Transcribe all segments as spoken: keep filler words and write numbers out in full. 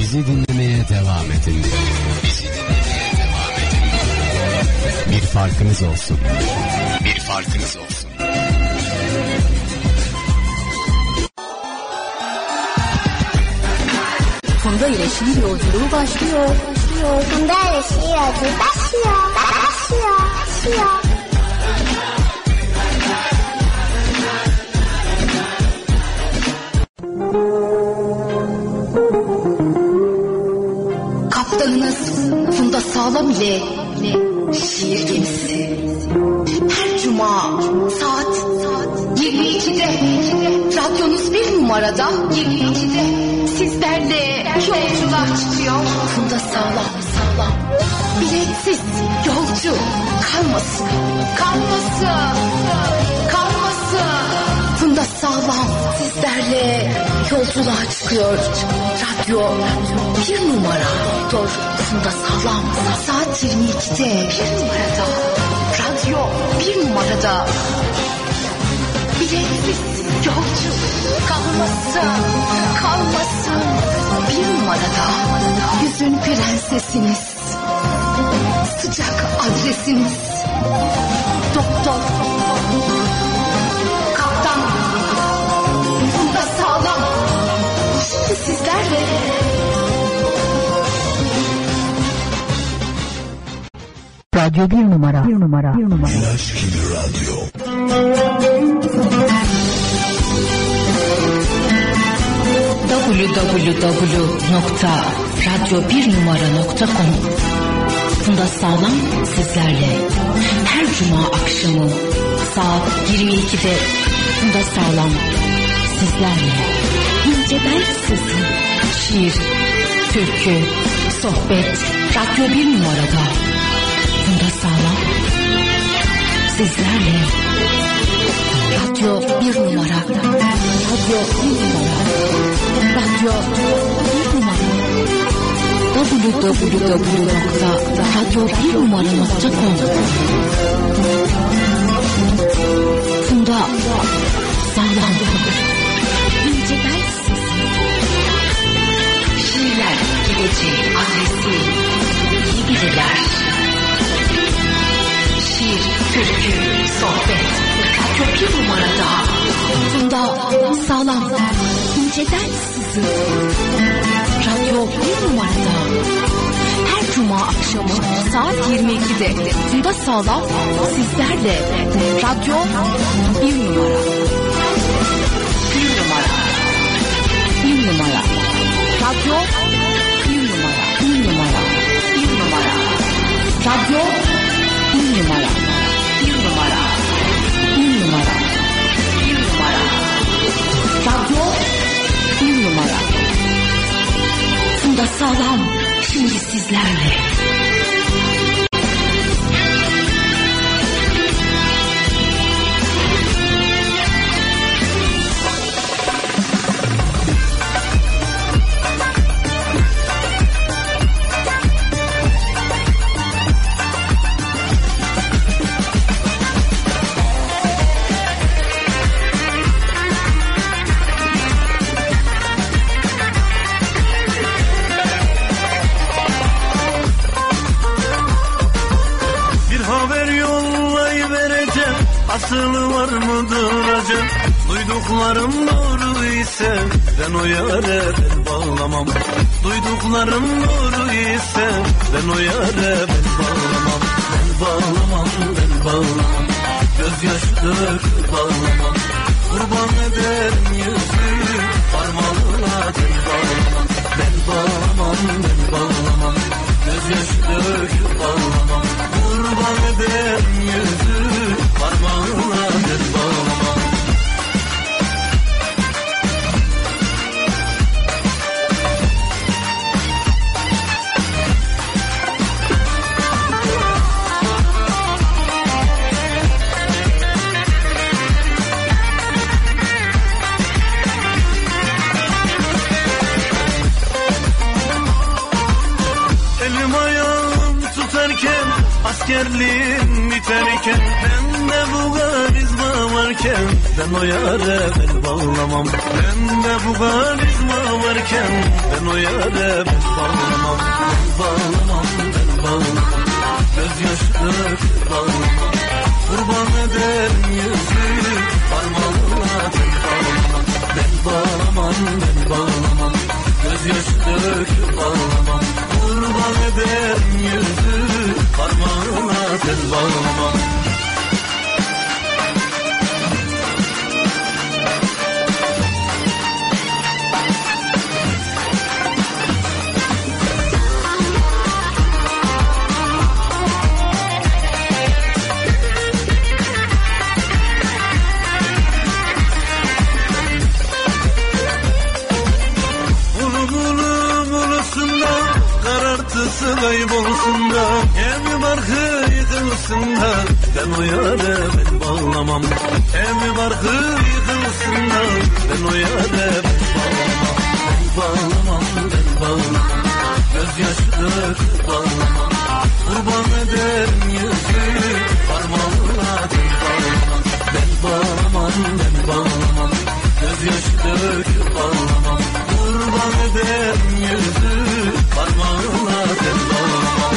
Bizi dinlemeye devam edin. Bizi dinlemeye devam edin. Bir farkınız olsun. Bir farkınız olsun. Funda ile şiir yolculuğu başlıyor. başlıyor. Funda ile şiir yolculuğu başlıyor. Başlıyor. Başlıyor. Kaptanınız Funda Sağlam ile şiir gemisi. Her cuma saat yirmi ikide radyonuz bir numarada yirmi ikide sizlerle yolculuğa çıkıyor. Funda Sağlam sağlam. Biletsiz yolcu kalmasın. Kalmasın. Kalmasın. Funda Sağlam sizlerle yolculuğa çıkıyor. Radyo bir numara. Doktor Funda Sağlam. Saat yirmi ikide bir numarada. Radyo bir numarada. Biletsiz yolcu kalmasın. Kalmasın. Bir numarada. Yüzün prensesiniz. Sıcak adresiniz. Doktor Kaptan Funda Sağlam. Şimdi sizlerle Radyo bir numara, bir numara, bir numara. İlaç gibi radyo. double-u double-u double-u nokta radyo bir numara nokta com Funda Sağlam sizlerle. Her cuma akşamı saat yirmi ikide Funda Sağlam sizlerle. İnce bel sesi, şiir, türkü, sohbet, radyo bir numarada. Funda Sağlam sizlerle. Radyo bir numara. Radyo bir numara. Radyo bir numara. double-u double-u double-u nokta radyo bir numara nokta com Funda Sağlam. İnce bel sesi. Şiirler geleceği adresi iyi bilirler. Şiir, türkü, sohbet, radyo bir numarada. Funda Sağlam. İnceden sızı. Radyo bir numarada. Her cuma akşamı saat yirmi ikide Funda Sağlam sizlerle. Radyo bir numara. Bir numara. Bir numara. Radyo bir numara. Bir numara. Bir numara. Radyo bir numara. Bir numara. Bir numara. Bir numara. Radyo bir numara. Funda Sağlam şimdi sizlerle. Asılı var mıdır acaba? Duyduklarım doğru ise ben o yâre ben bağlamam. Duyduklarım doğru ise ben o yâre ben bağlamam. Ben bağlamam, ben bağlamam. Gözyaş dök bağlamam. Kurban ederim yüzü parmağına ben bağlamam. Ben bağlamam, ben bağlamam. Gözyaş dök bağlamam. Kurban ederim yüzü parmağına ben bağlamam. Askerliğim biterken bende bu karizma varken ben o yâre bel bağlamam. Bende bu karizma varken ben o yâre bel bağlamam. Bel bağlamam, bel bağlamam, gözyaşlı bağlamam. Kurban ederim yüzü parmağına bel bağlamam. Bel bağlamam, bel bağlamam, gözyaşlı bağlamam. Kurban ederim yüzü parmağına bel bağlamam. Karartısı kaybolsun da evi barkı yıkılsın da ben o yâre bel bağlamam. Evi barkı yıkılsın da ben o yâre bel bağlamam. Bel bağlamam, bel bağlamam, gözyaşlı bağlamam. Kurban ederim yüzü parmağına bel bağlamam. Bel bağlamam, bel bağlamam, gözyaşlı bağlamam. Kurban ederim yüzü parmağına bel bağlamam.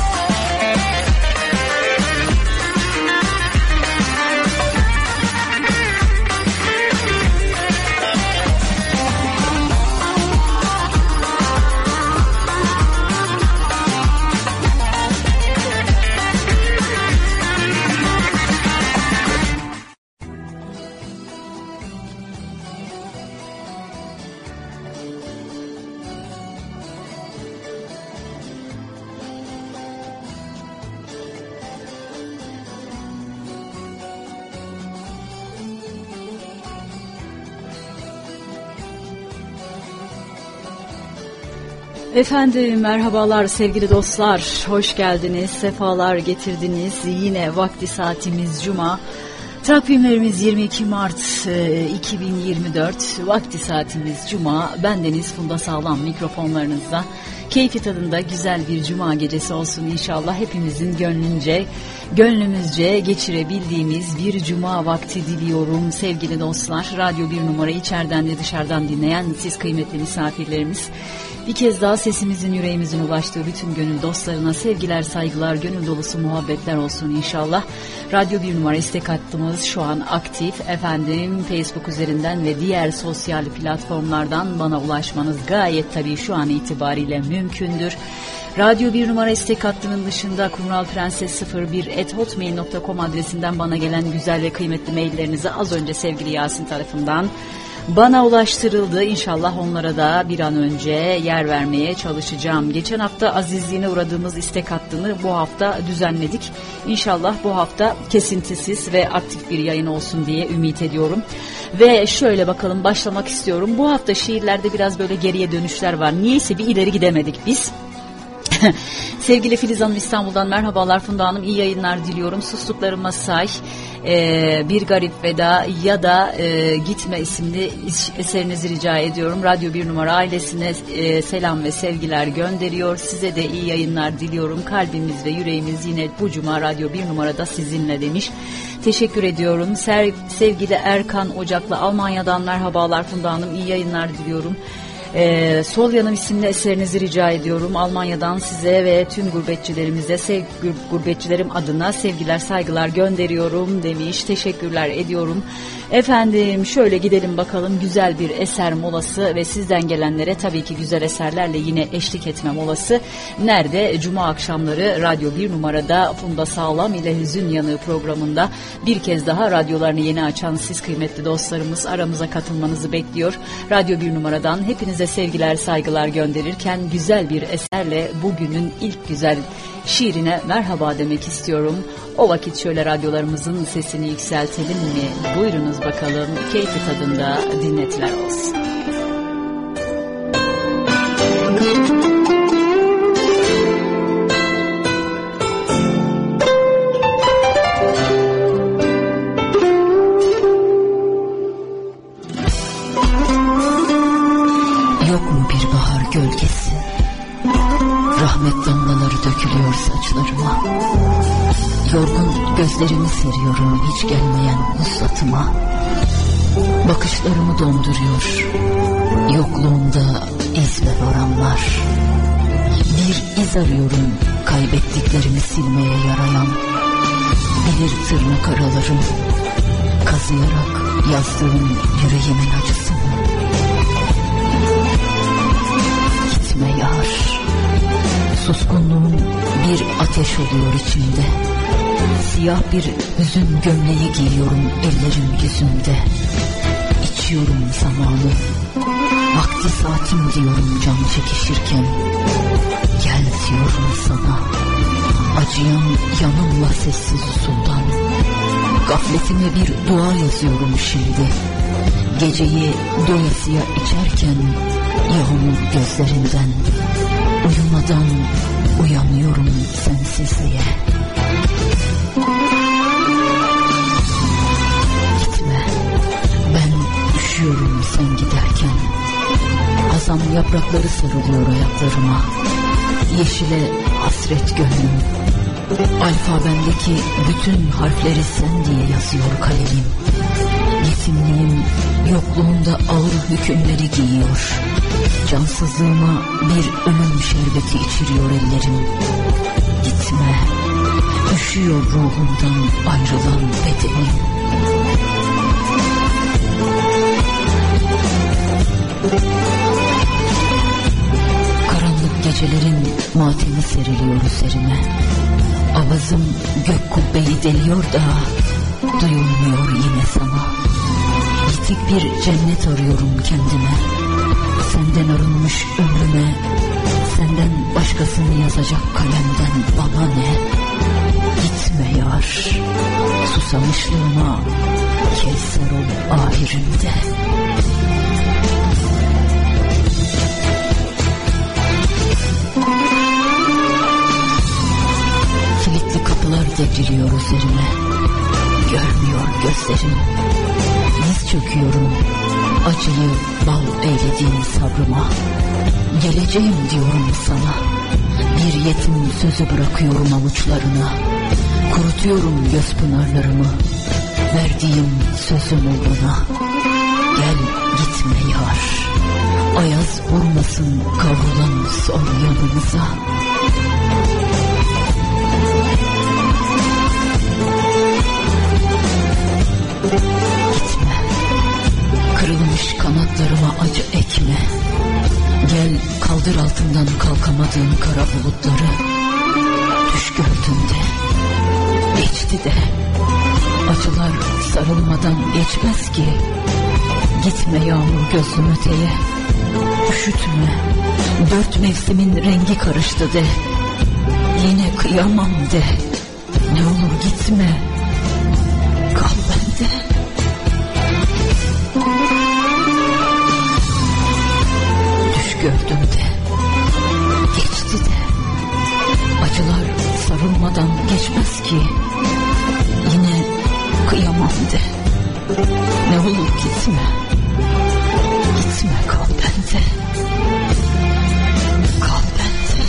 Efendim merhabalar sevgili dostlar, hoş geldiniz, sefalar getirdiniz. Yine vakti saatimiz Cuma, takvimlerimiz yirmi iki Mart iki bin yirmi dört, vakti saatimiz Cuma. Bendeniz Funda Sağlam mikrofonlarınızda. Keyfi tadında güzel bir Cuma gecesi olsun inşallah. Hepimizin gönlünce, gönlümüzce geçirebildiğimiz bir Cuma vakti diliyorum sevgili dostlar. Radyo bir numara içeriden de dışarıdan dinleyen siz kıymetli misafirlerimiz. Bir kez daha sesimizin yüreğimizin ulaştığı bütün gönül dostlarına sevgiler, saygılar, gönül dolusu muhabbetler olsun inşallah. Radyo bir numara istek hattımız şu an aktif. Efendim Facebook üzerinden ve diğer sosyal platformlardan bana ulaşmanız gayet tabii şu an itibariyle mümkündür. Radyo bir numara istek hattının dışında kumralprenses sıfır bir at hotmail nokta com adresinden bana gelen güzel ve kıymetli maillerinizi az önce sevgili Yasin tarafından bana ulaştırıldı. İnşallah onlara da bir an önce yer vermeye çalışacağım. Geçen hafta azizliğine uğradığımız istek hattını bu hafta düzenledik. İnşallah bu hafta kesintisiz ve aktif bir yayın olsun diye ümit ediyorum. Ve şöyle bakalım, başlamak istiyorum. Bu hafta şiirlerde biraz böyle geriye dönüşler var. Niyeyse bir ileri gidemedik biz. Sevgili Filiz Hanım İstanbul'dan merhabalar. Funda Hanım iyi yayınlar diliyorum. Sustuklarıma say, ee, Bir Garip Veda ya da e, Gitme isimli eserinizi rica ediyorum. Radyo bir numara ailesine e, selam ve sevgiler gönderiyor. Size de iyi yayınlar diliyorum. Kalbimiz ve yüreğimiz yine bu cuma Radyo bir numarada sizinle demiş. Teşekkür ediyorum. Ser, sevgili Erkan Ocaklı Almanya'dan merhabalar Funda Hanım. İyi yayınlar diliyorum. Ee, Sol Yanım isimli eserinizi rica ediyorum. Almanya'dan size ve tüm gurbetçilerimize, sev, gurbetçilerim adına sevgiler, saygılar gönderiyorum demiş. Teşekkürler ediyorum. Efendim şöyle gidelim bakalım, güzel bir eser molası ve sizden gelenlere tabii ki güzel eserlerle yine eşlik etme molası. Nerede? Cuma akşamları Radyo bir numarada Funda Sağlam ile Hüzün Yanığı programında bir kez daha radyolarını yeni açan siz kıymetli dostlarımız aramıza katılmanızı bekliyor. Radyo bir numaradan hepinize sevgiler, saygılar gönderirken güzel bir eserle bugünün ilk güzel şiirine merhaba demek istiyorum. O vakit şöyle radyolarımızın sesini yükseltelim mi? Buyurunuz bakalım, keyfi tadında dinletiler olsun. Yok mu bir bahar gölgesi, Rahmet damlaları dökülüyor saçlarıma. Yorgun gözlerimi seriyorum hiç gelmeyen vuslatıma. Bakışlarımı donduruyor yokluğumda iz ve oranlar. Bir iz arıyorum kaybettiklerimi silmeye yarayan. Bilir tırnak aralarım kazıyarak yazdığım yüreğimin acısını. Gitme yar, suskunluğum bir ateş oluyor içimde. Siyah bir hüzün gömleği giyiyorum ellerim yüzümde. İçiyorum zamanı, vakti saatim diyorum can çekişirken. Gel diyorum sana, acıyan yanımla sessiz usuldan. Gafletime bir dua yazıyorum şimdi. Geceyi doyasıya içerken yağmur gözlerinden. Uyumadan uyanıyorum sensizliğe. Gitme, ben üşüyorum sen giderken. Hazan yaprakları sarılıyor ayaklarıma. Yeşile hasret gönlüm. Alfabendeki bütün harfleri sen diye yazıyor kalemim. Yetimliğim yokluğunda ağır hükümleri giyiyor. Cansızlığıma bir ölüm şerbeti içiriyor ellerim. Gitme, üşüyor ruhumdan ayrılan bedenim. Karanlık gecelerin matemi seriliyor üzerime. Avazım gök kubbeyi deliyor da duyulmuyor yine sana. Yitik bir cennet arıyorum kendime. Senden arınmış ömrüme, senden başkasını yazacak kalemden bana ne? Gitme yar, susamışlığıma Kevser ol ahirinde. Kilitli kapılar devriliyor üzerime. Görmüyor gözlerim. Diz çöküyorum acıyı bal eylediğin sabrıma. Geleceğim diyorum sana. Bir yetim sözü bırakıyorum avuçlarına. Kurutuyorum göz pınarlarımı. Verdiğim sözüm uğruna. Gel gitme yar. Ayaz vurmasın kavrulan son yanımıza. Gitme. Kırılmış kanatlarıma acı ekme. Gel kaldır altından kalkamadığım kara bulutları. Düş gördüğünde geçti de acılar sarılmadan geçmez ki. Gitme yağmur gözlüm öteye. Üşütme. Dört mevsimin rengi karıştı de. Yine kıyamam de. Ne olur gitme. Kal bende. Düş gördüm de geçti de acılar sarılmadan geçmez ki. Yine kıyamam de. Ne olur gitme. Gitme kal bende. Kal bende.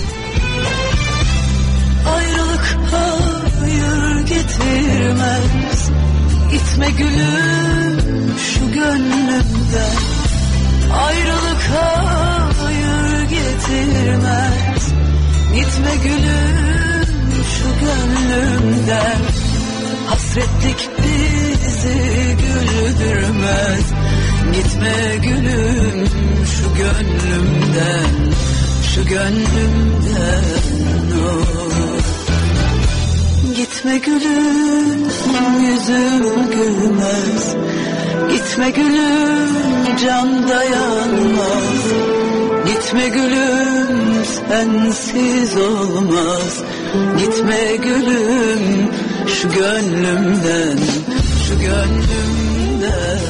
Ayrılık hayır getirmez. Gitme gülüm şu gönlümden. Ayrılık hayır getirmez. Gitme gülüm şu gönlümden. Hasretlik bizi güldürmez. Gitme gülüm şu gönlümden. Şu gönlümden oh. Gitme gülüm yüzüm gülmez. Gitme gülüm can dayanmaz. Gitme gülüm sensiz olmaz. Gitme gülüm şu gönlümden. Şu gönlümden.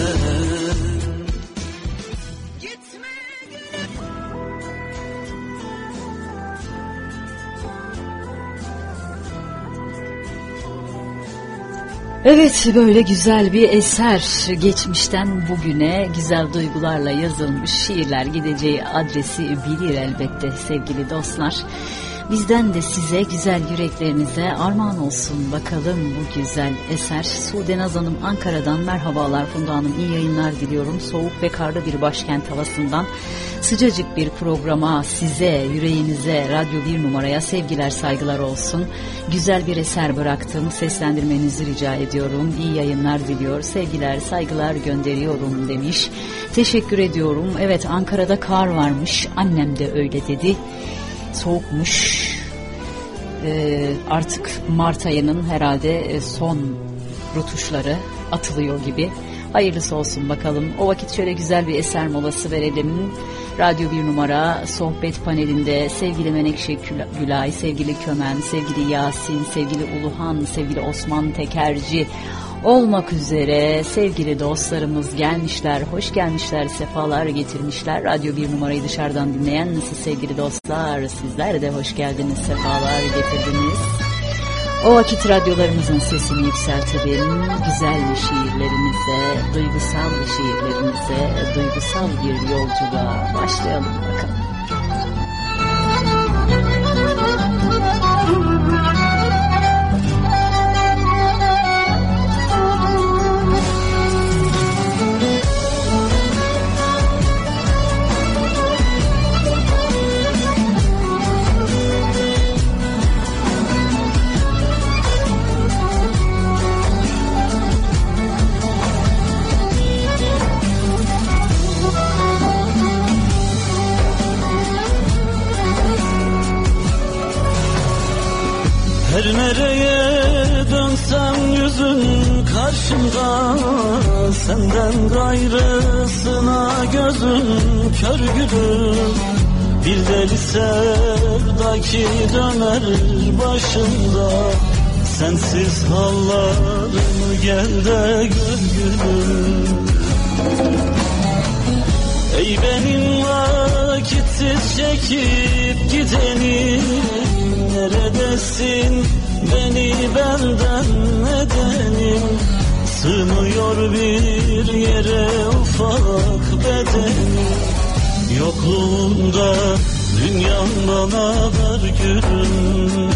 Evet, böyle güzel bir eser, geçmişten bugüne güzel duygularla yazılmış şiirler gideceği adresi bilir elbette sevgili dostlar. Bizden de size, güzel yüreklerinize armağan olsun bakalım bu güzel eser. Sude Naz Hanım Ankara'dan merhabalar. Funda Hanım iyi yayınlar diliyorum. Soğuk ve karlı bir başkent havasından sıcacık bir programa, size, yüreğinize, Radyo bir numaraya sevgiler saygılar olsun. Güzel bir eser bıraktım, seslendirmenizi rica ediyorum. İyi yayınlar diliyor, sevgiler saygılar gönderiyorum demiş. Teşekkür ediyorum. Evet, Ankara'da kar varmış, annem de öyle dedi. Soğukmuş. Ee, artık Mart ayının herhalde son rutuşları atılıyor gibi. Hayırlısı olsun bakalım. O vakit şöyle güzel bir eser molası verelim. Radyo bir numara sohbet panelinde sevgili Menekşe Gülay, sevgili Kömen, sevgili Yasin, sevgili Uluhan, sevgili Osman Tekerci olmak üzere sevgili dostlarımız gelmişler, hoş gelmişler, sefalar getirmişler. Radyo bir numarayı dışarıdan dinleyen nasıl sevgili dostlar, sizler de hoş geldiniz, sefalar getirdiniz. O vakit radyolarımızın sesini yükseltelim, güzel şiirlerimize, duygusal şiirlerimize, duygusal bir yolculuğa başlayalım bakalım. Her nereye dönsem yüzün karşımda, senden gayrısına gözüm kör gülüm. Bir deli sevda ki döner başımda, sensiz hallarımı gel de gör gülüm. Ey benim vakitsiz çekip gidenim, neredesin beni benden edenim? Sığmıyor bir yere ufak bedenim, yokluğunda dünyam bana dar gülüm.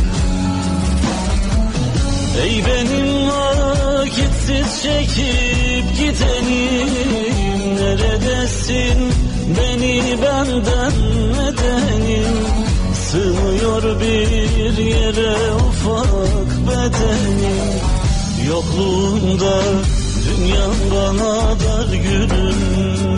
Ey benim vakitsiz çekip gidenim, neredesin beni benden edenim? Sığmıyor bir yere ufak bedenim, yokluğunda dünyam bana dar gülüm.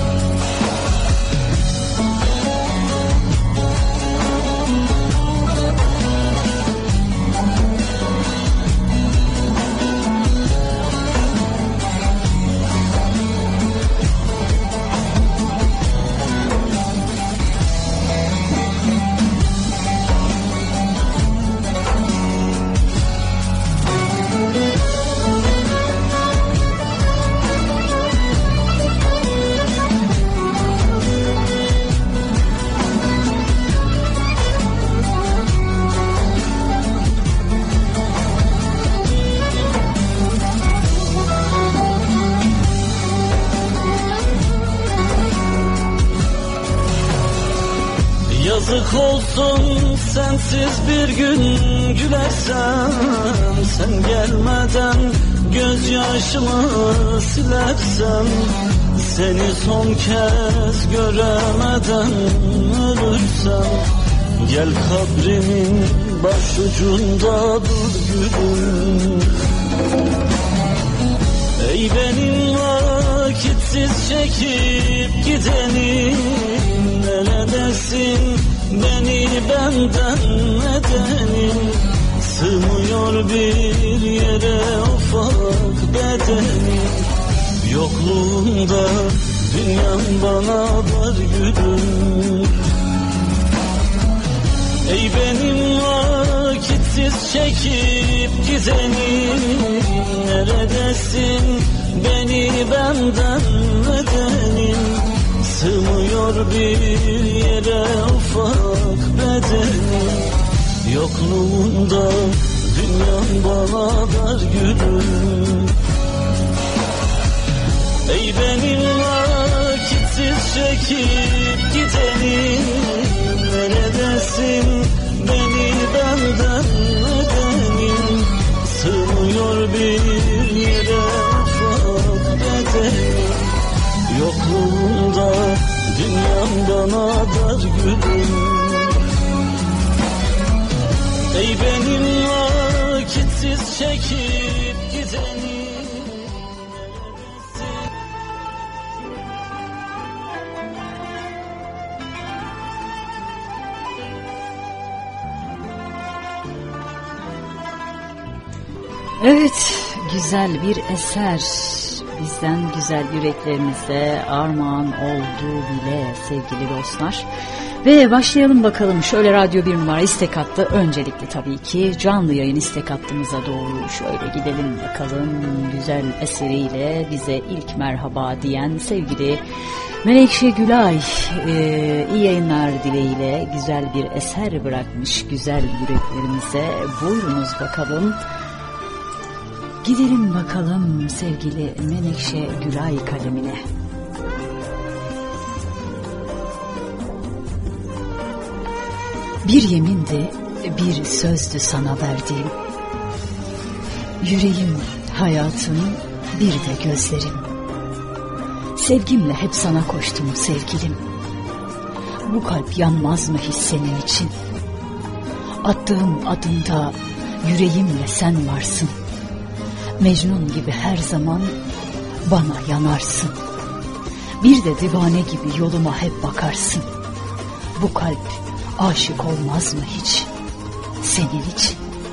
Yazık olsun sensiz bir gün gülersem, sen gelmeden gözyaşımı silersem, seni son kez göremeden ölürsem, gel kabrimin başucunda dur gülüm. Ey benim vakitsiz çekip gidenim, neredesin beni benden edenim? Sığmıyor bir yere ufak bedenim, yokluğunda dünyam bana dar gülüm. Ey benim vakitsiz çekip gidenim, neredesin beni benden edenim? Sığmıyor bir yere ufak bedenim, yokluğunda dünyam bana dar gülüm. Ey benim vakitsiz çekip gidenim, neredesin beni benden edenim? Sığmıyor bir yere ufak bedenim, yokluğunda dünyam bana dar gülüm. Ey benim vakitsiz çekip gidenim. Evet, güzel bir eser. Bizden güzel yüreklerimize armağan oldu bile sevgili dostlar. Ve başlayalım bakalım. Şöyle Radyo bir numara istek hattı öncelikli tabii ki canlı yayın istek hattımıza doğru şöyle gidelim bakalım. Güzel eseriyle bize ilk merhaba diyen sevgili Menekşe Gülay e, iyi yayınlar dileğiyle güzel bir eser bırakmış güzel yüreklerimize. Buyurunuz bakalım. Gidelim bakalım sevgili Menekşe Gülay kalemine. Bir yemindi, bir sözdü sana verdiğim. Yüreğim, hayatım, bir de gözlerim. Sevgimle hep sana koştum sevgilim. Bu kalp yanmaz mı hiç senin için? Attığım adımda yüreğimle sen varsın. Mecnun gibi her zaman bana yanarsın. Bir de divane gibi yoluma hep bakarsın. Bu kalp aşık olmaz mı hiç senin için?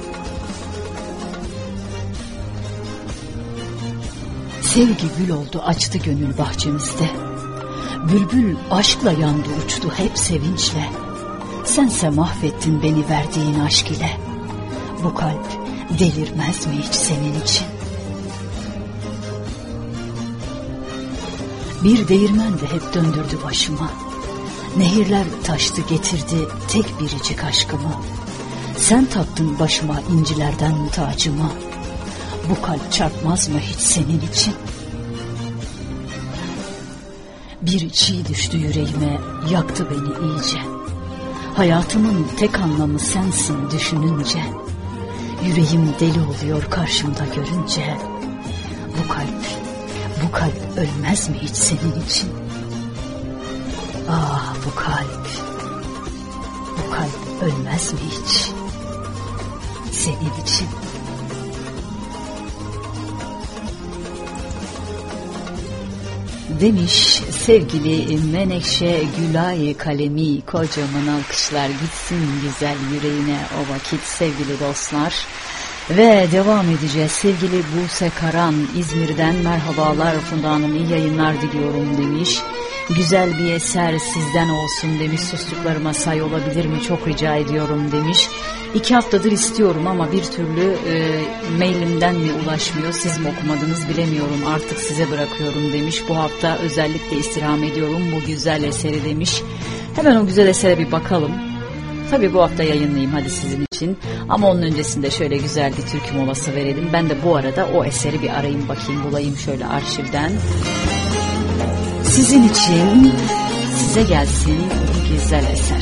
Sevgi gül oldu açtı gönül bahçemizde. Bülbül aşkla yandı uçtu hep sevinçle. Sense mahvettin beni verdiğin aşk ile. Bu kalp delirmez mi hiç senin için? Bir değirmen de hep döndürdü başıma. Nehirler taştı getirdi tek biricik aşkımı. Sen taktın başıma incilerden tacımı. Bu kalp çarpmaz mı hiç senin için? Bir çiğ düştü yüreğime, yaktı beni iyice. Hayatımın tek anlamı sensin düşününce. Yüreğim deli oluyor karşımda görünce. Bu kalp, bu kalp ölmez mi hiç senin için? Ah bu kalp, bu kalp ölmez mi hiç senin için? Demiş sevgili Menekşe Gülay kalemi. Kocaman alkışlar gitsin güzel yüreğine o vakit sevgili dostlar. Ve devam edeceğiz. Sevgili Buse Karan İzmir'den merhabalar Funda Hanım, iyi yayınlar diliyorum demiş. Güzel bir eser sizden olsun demiş. Sustuklarıma say olabilir mi? Çok rica ediyorum demiş. İki haftadır istiyorum ama bir türlü e, mailimden mi ulaşmıyor? Siz mi okumadınız bilemiyorum. Artık size bırakıyorum demiş. Bu hafta özellikle istirham ediyorum bu güzel eseri demiş. Hemen o güzel esere bir bakalım. Tabii bu hafta yayınlayayım hadi sizin için. Ama onun öncesinde şöyle güzel bir türkü molası verelim. Ben de bu arada o eseri bir arayayım bakayım, bulayım şöyle arşivden. Sizin için size gelsin bu güzel eser.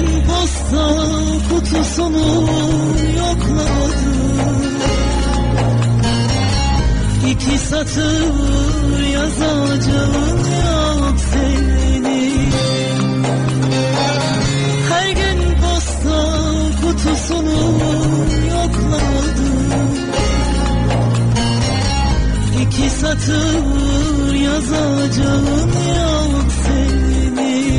gün posta kutusunu yokladım. İki satır yazacağım yok seni. Her gün posta kutusunu yokladım. İki satır yazacağım yok seni.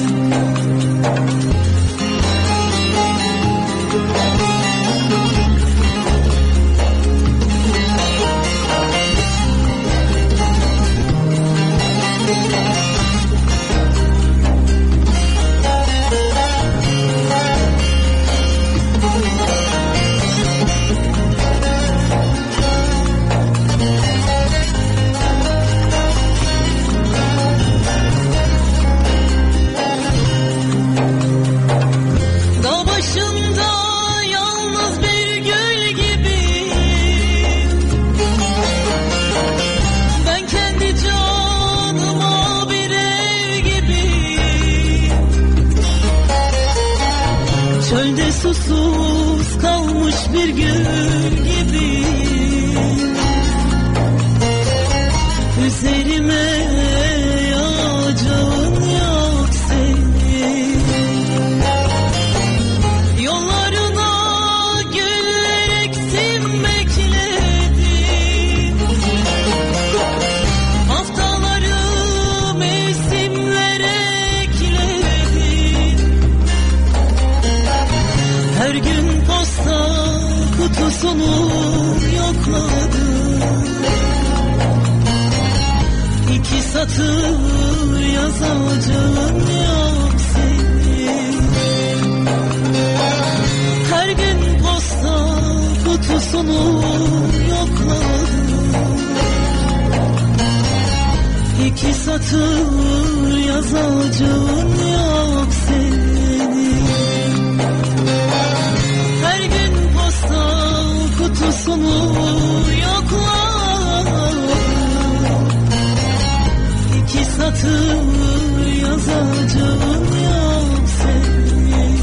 Çölde susuz kalmış bir gül gibi, üzerime yağacağın yok senin. Yollarına güller ektim bekledim, haftaları mevsimlere ekledim. Her gün posta kutusunu yokladım. İki satır yazacağım yok senin. Her gün posta kutusunu yokladım. İki satır yazacağım yok senin. Her gün posta kutusunu yokladım. İki satır yazacağım yok senin.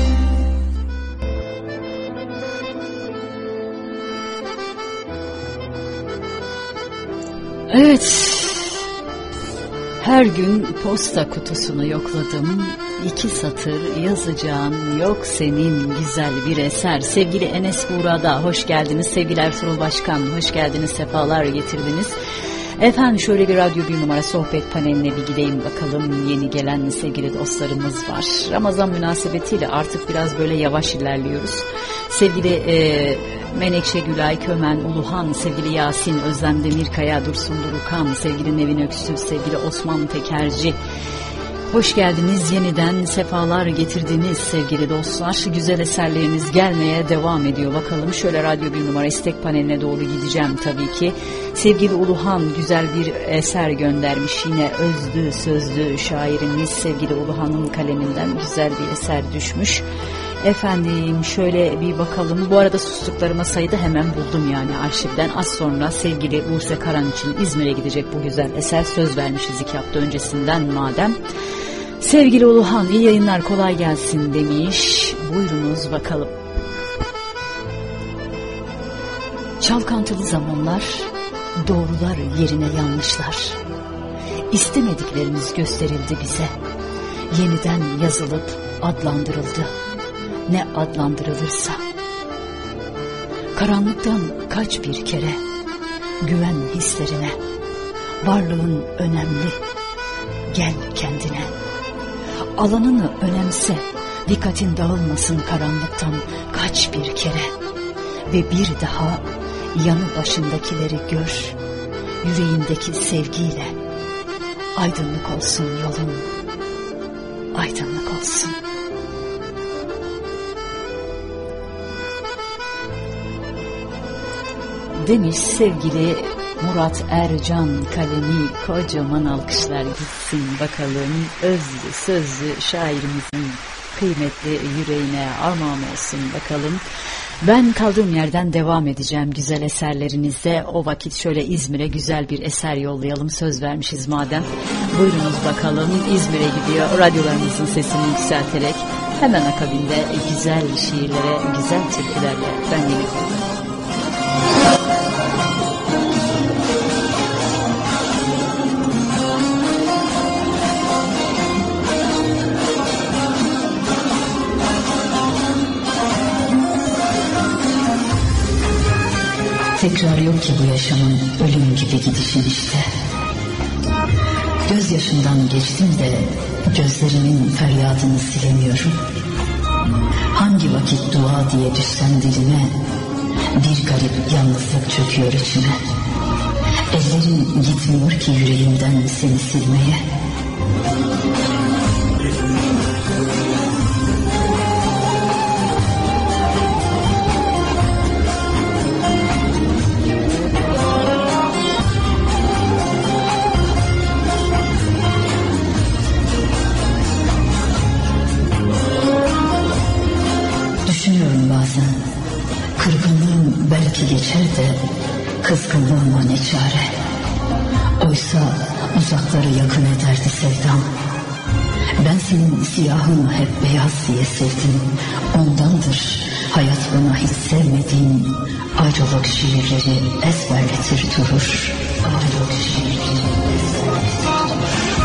Evet, her gün posta kutusunu yokladım. İki satır yazacağın yok senin güzel bir eser. Sevgili Enes Buğra'da hoş geldiniz. Sevgili Ertuğrul Başkan hoş geldiniz. Sefalar getirdiniz. Efendim şöyle bir radyo bir numara sohbet paneline bir gideyim bakalım. Yeni gelen sevgili dostlarımız var. Ramazan münasebetiyle artık biraz böyle yavaş ilerliyoruz. Sevgili e, Menekşe Gülay Kömen Uluhan, sevgili Yasin Özlem Demirkaya, Dursun Durukan, sevgili Nevin Öksüz, sevgili Osman Tekerci. Hoş geldiniz, yeniden sefalar getirdiniz sevgili dostlar. Güzel eserleriniz gelmeye devam ediyor. Bakalım şöyle radyo bir numara istek paneline doğru gideceğim tabii ki. Sevgili Uluhan güzel bir eser göndermiş. Yine özlü sözlü şairimiz sevgili Uluhan'ın kaleminden güzel bir eser düşmüş. Efendim şöyle bir bakalım. Bu arada sustuklarıma sayıda hemen buldum yani arşivden. Az sonra sevgili Buse Karan için İzmir'e gidecek bu güzel eser. Söz vermişiz iki hafta öncesinden madem. Sevgili Uluhan iyi yayınlar kolay gelsin demiş. Buyurunuz bakalım. Çalkantılı zamanlar, doğrular yerine yanlışlar. İstemediklerimiz gösterildi bize. Yeniden yazılıp adlandırıldı. Ne adlandırılırsa. Karanlıktan kaç bir kere, güven hislerine. Varlığın önemli, gel kendine. Alanını önemse, dikkatin dağılmasın karanlıktan kaç bir kere. Ve bir daha yanı başındakileri gör, yüreğindeki sevgiyle. Aydınlık olsun yolun, aydınlık olsun. Demiş sevgili Murat Ercan, kalemi kocaman alkışlar gitsin bakalım. Özlü sözlü şairimizin kıymetli yüreğine armağan olsun bakalım. Ben kaldığım yerden devam edeceğim güzel eserlerinize. O vakit şöyle İzmir'e güzel bir eser yollayalım, söz vermişiz madem. Buyurunuz bakalım, İzmir'e gidiyor radyolarımızın sesini yükselterek. Hemen akabinde güzel şiirlere, güzel türkülerle ben geliyorum. Tekrar yok ki bu yaşamın, ölüm gibi gidişin işte. Gözyaşımdan geçtim de gözlerimin feryadını silemiyorum. Hangi vakit dua diye düşsem dilime, bir garip yalnızlık çöküyor içime. Ellerim gitmiyor ki yüreğimden seni silmeye. Düşünüyorum bazen, kırgınlığım belki geçer de kızgınlığıma ne çare. Oysa uzakları yakın ederdi sevdam. Ben senin siyahını hep beyaz diye sevdim. Ondandır hayat bana hiç sevmediğim ayrılık şiirleri ezberletir durur. Ayrılık şiirleri ezberletir durur.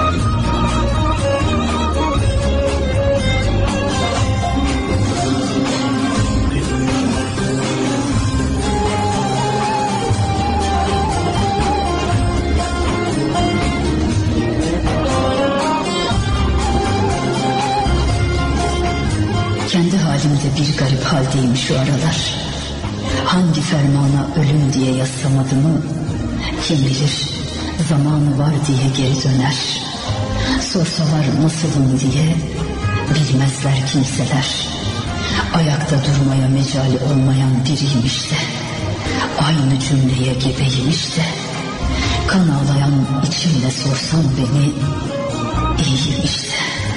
Kendi halimde bir garip haldeyim şu aralar. Hangi fermana ölüm diye yaslamadığımı kim bilir, zamanı var diye geri döner. Sorsalar nasılım diye bilmezler kimseler. Ayakta durmaya mecali olmayan biriyim işte. Aynı cümleye gebeyim işte. Kan ağlayan içimle sorsan beni, iyiyim işte.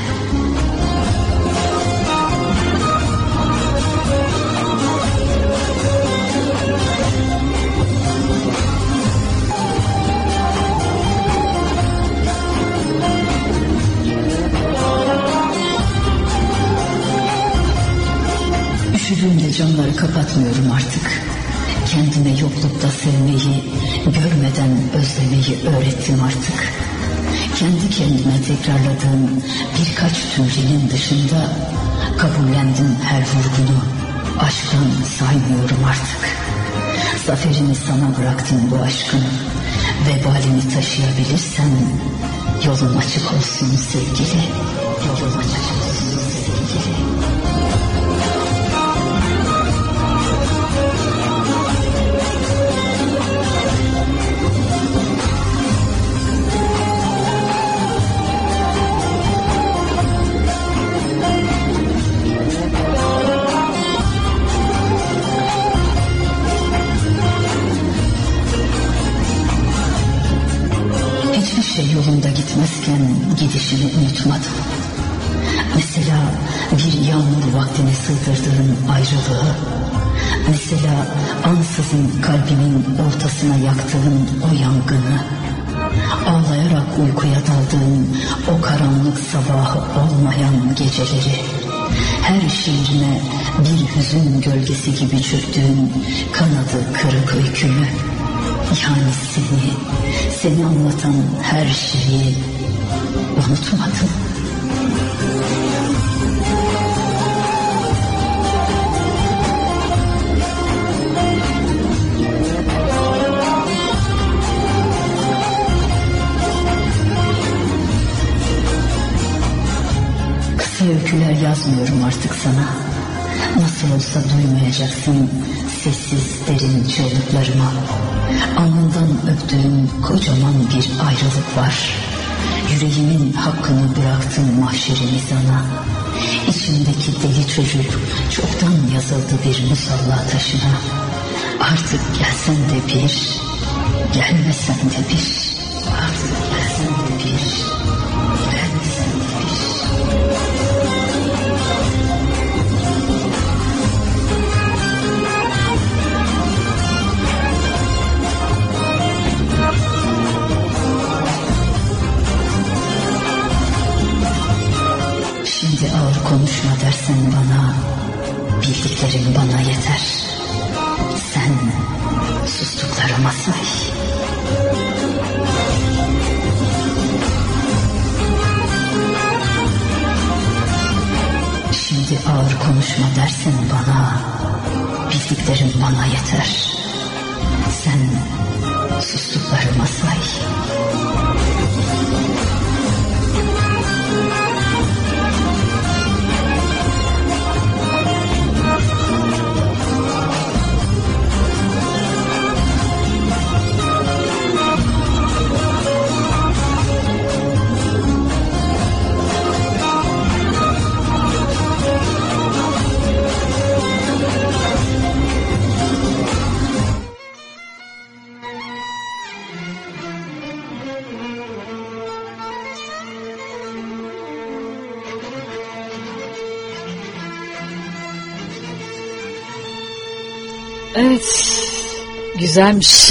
Üşüdüğümde camları kapatmıyorum artık. Kendime yoklukta sevmeyi, görmeden özlemeyi öğrettim artık. Kendi kendime tekrarladığım birkaç cümlenin dışında kabullendim her vurgunu. Aşktan saymıyorum artık. Zaferini sana bıraktım bu aşkın. Vebalini taşıyabilirsem yolun açık olsun sevgili. Yolun açık olsun sevgili. Hiçbir şey yolunda gitmezken gidişini unutmadım. Mesela bir yağmur vaktine sığdırdığın ayrılığı, mesela ansızın kalbimin ortasına yaktığın o yangını, ağlayarak uykuya daldığın o karanlık sabahı olmayan geceleri, her şiirine bir hüzün gölgesi gibi çöktüğün kanadı kırık öykümü, yani seni, seni anlatan her şeyi unutmadım. Kısa öyküler yazmıyorum artık sana. Nasıl olsa duymayacaksın sessiz derin çığlıklarımı. Alnından öptüğüm kocaman bir ayrılık var. Yüreğimin hakkını bıraktım mahşeri mizana. İçimdeki deli çocuk çoktan yazıldı bir musalla taşına. Artık gelsen de bir, gelmesen de bir. Artık gelsen de bir, gelmesen de bir. Şimdi ağır konuşma dersen bildiklerin bana yeter. Sen sustuklarıma say. Şimdi ağır konuşma dersin bana. Bildiklerin bana yeter. Sen sustuklarıma say. Evet, güzelmiş.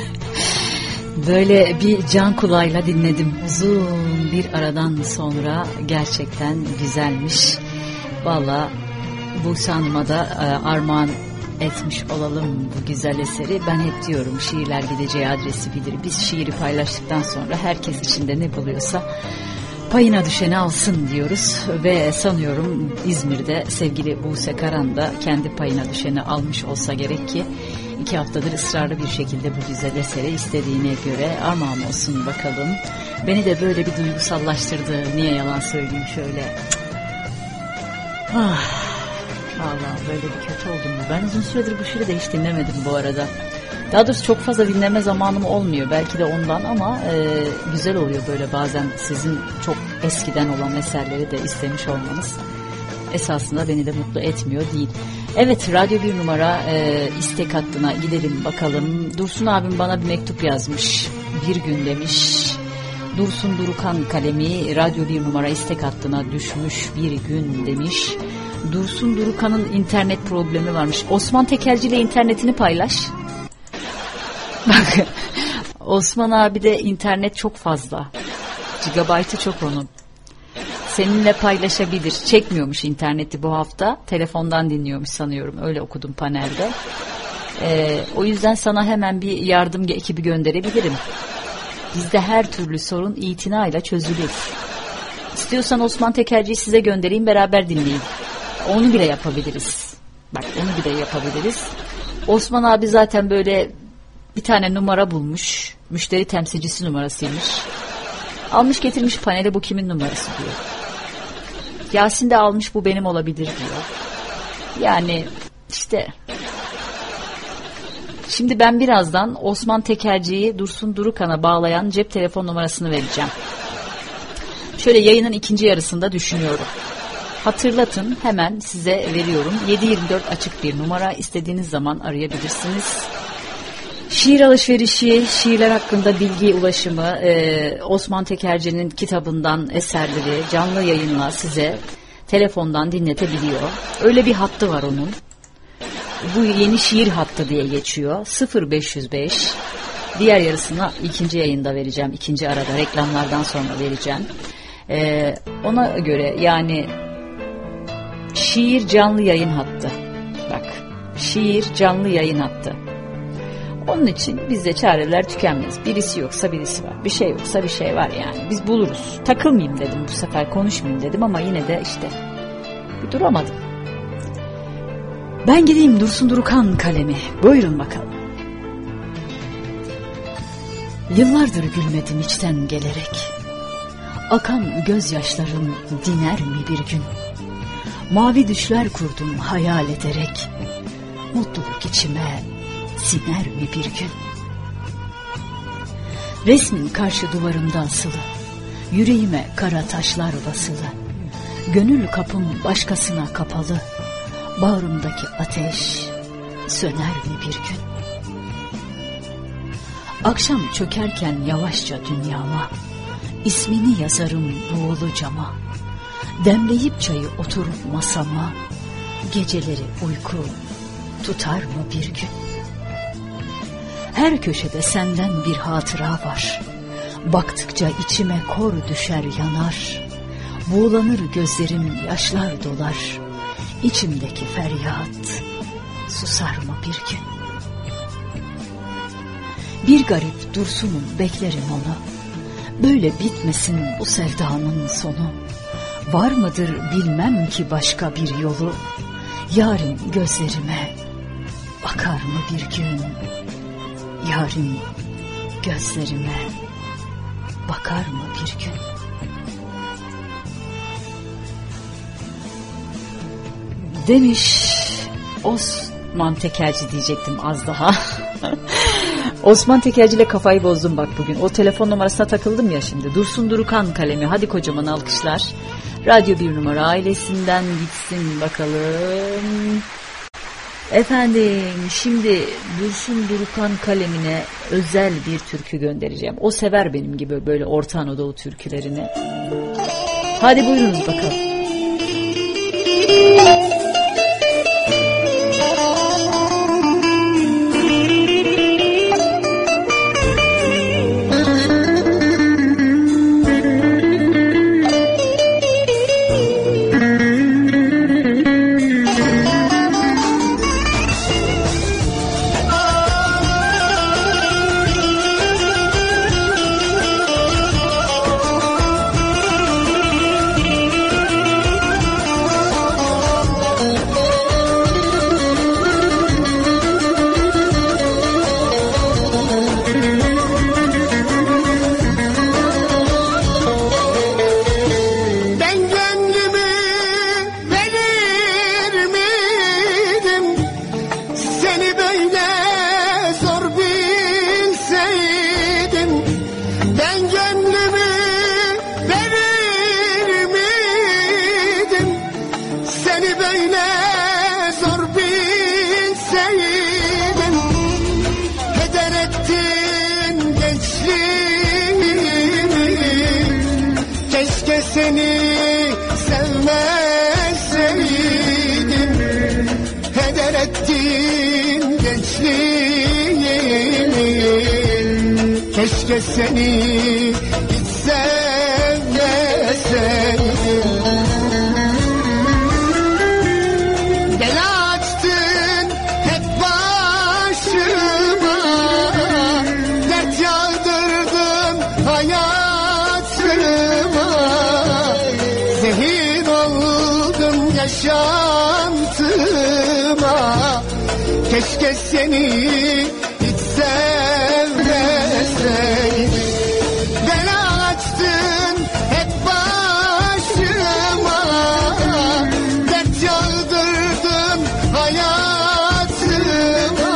Böyle bir can kulağıyla dinledim. Uzun bir aradan sonra gerçekten güzelmiş. Valla Buse Hanım'a da e, armağan etmiş olalım bu güzel eseri. Ben hep diyorum, şiirler gideceği adresi bilir. Biz şiiri paylaştıktan sonra herkes içinde ne buluyorsa payına düşeni alsın diyoruz ve sanıyorum İzmir'de sevgili Buse Karan da kendi payına düşeni almış olsa gerek ki iki haftadır ısrarlı bir şekilde bu güzel eseri istediğine göre armağan olsun bakalım. Beni de böyle bir duygusallaştırdı. Niye yalan söyleyeyim şöyle. Ah, vallahi böyle bir kötü oldum. Ben uzun süredir bu şiiri de hiç dinlemedim bu arada. Daha doğrusu çok fazla dinleme zamanım olmuyor. Belki de ondan ama e, güzel oluyor böyle bazen sizin çok eskiden olan eserleri de istemiş olmanız. Esasında beni de mutlu etmiyor değil. Evet, Radyo bir numara e, istek hattına gidelim bakalım. Dursun abim bana bir mektup yazmış. Bir gün demiş. Dursun Durukan kalemi Radyo bir numara istek hattına düşmüş bir gün demiş. Dursun Durukan'ın internet problemi varmış. Osman Tekelci ile internetini paylaş. Bak, Osman abi de internet çok fazla. Gigabaytı çok onun. Seninle paylaşabilir. Çekmiyormuş interneti bu hafta. Telefondan dinliyormuş sanıyorum. Öyle okudum panelde. Ee, o yüzden sana hemen bir yardım ekibi gönderebilirim. Bizde her türlü sorun itinayla çözülür. İstiyorsan Osman Tekelci'yi size göndereyim, beraber dinleyin. Onu bile yapabiliriz. Bak, onu bile yapabiliriz. Osman abi zaten böyle bir tane numara bulmuş. Müşteri temsilcisi numarasıymış. Almış getirmiş panele, bu kimin numarası diyor. Yasin de almış, bu benim olabilir diyor. Yani işte. Şimdi ben birazdan Osman Tekelci'yi Dursun Durukan'a bağlayan cep telefon numarasını vereceğim. Şöyle yayının ikinci yarısında düşünüyorum. Hatırlatın, hemen size veriyorum. yedi yirmi dört açık bir numara, istediğiniz zaman arayabilirsiniz. Şiir alışverişi, şiirler hakkında bilgi ulaşımı, e, Osman Tekelci'nin kitabından eserleri canlı yayınla size telefondan dinletebiliyor. Öyle bir hattı var onun. Bu yeni şiir hattı diye geçiyor. sıfır beş yüz beş. Diğer yarısını ikinci yayında vereceğim. İkinci arada reklamlardan sonra vereceğim. E, ona göre yani şiir canlı yayın hattı. Bak, şiir canlı yayın hattı. Onun için bizde çareler tükenmez. Birisi yoksa birisi var. Bir şey yoksa bir şey var yani. Biz buluruz. Takılmayayım dedim bu sefer, konuşmayayım dedim ama yine de işte bir duramadım. Ben gideyim Dursun Durukan kalemi. Buyurun bakalım. Yıllardır gülmedim içten gelerek. Akan gözyaşlarım diner mi bir gün? Mavi düşler kurdum hayal ederek. Mutluluk içime siner mi bir gün? Resmin karşı duvarımda asılı, yüreğime kara taşlar basılı. Gönül kapım başkasına kapalı, bağrımdaki ateş söner mi bir gün? Akşam çökerken yavaşça dünyama, ismini yazarım buğulu cama. Demleyip çayı oturup masama, geceleri uyku tutar mı bir gün? Her köşede senden bir hatıra var. Baktıkça içime kor düşer yanar. Buğulanır gözlerim, yaşlar dolar. İçimdeki feryat susar mı bir gün? Bir garip dursunum, beklerim onu. Böyle bitmesin bu sevdanın sonu. Var mıdır bilmem ki başka bir yolu. Yarın gözlerime bakar mı bir gün? Yarın gözlerime bakar mı bir gün? Demiş Osman Tekelci diyecektim az daha. Osman Tekelci ile kafayı bozdum bak bugün. O telefon numarasına takıldım ya şimdi. Dursun Durukan kalemi. Hadi kocaman alkışlar. Radyo bir numara ailesinden gitsin bakalım. Efendim şimdi Dursun Durukan kalemine özel bir türkü göndereceğim. O sever benim gibi böyle Orta Anadolu türkülerini. Hadi buyurunuz bakalım. Keşke seni hiç sevmeseydim. Bela açtın hep başıma, dert yağdırdın hayatıma. Zehir oldun yaşantıma. Keşke seni hiç sevmeseydim. Bela açtın hep başıma, dert yağdırdın hayatıma.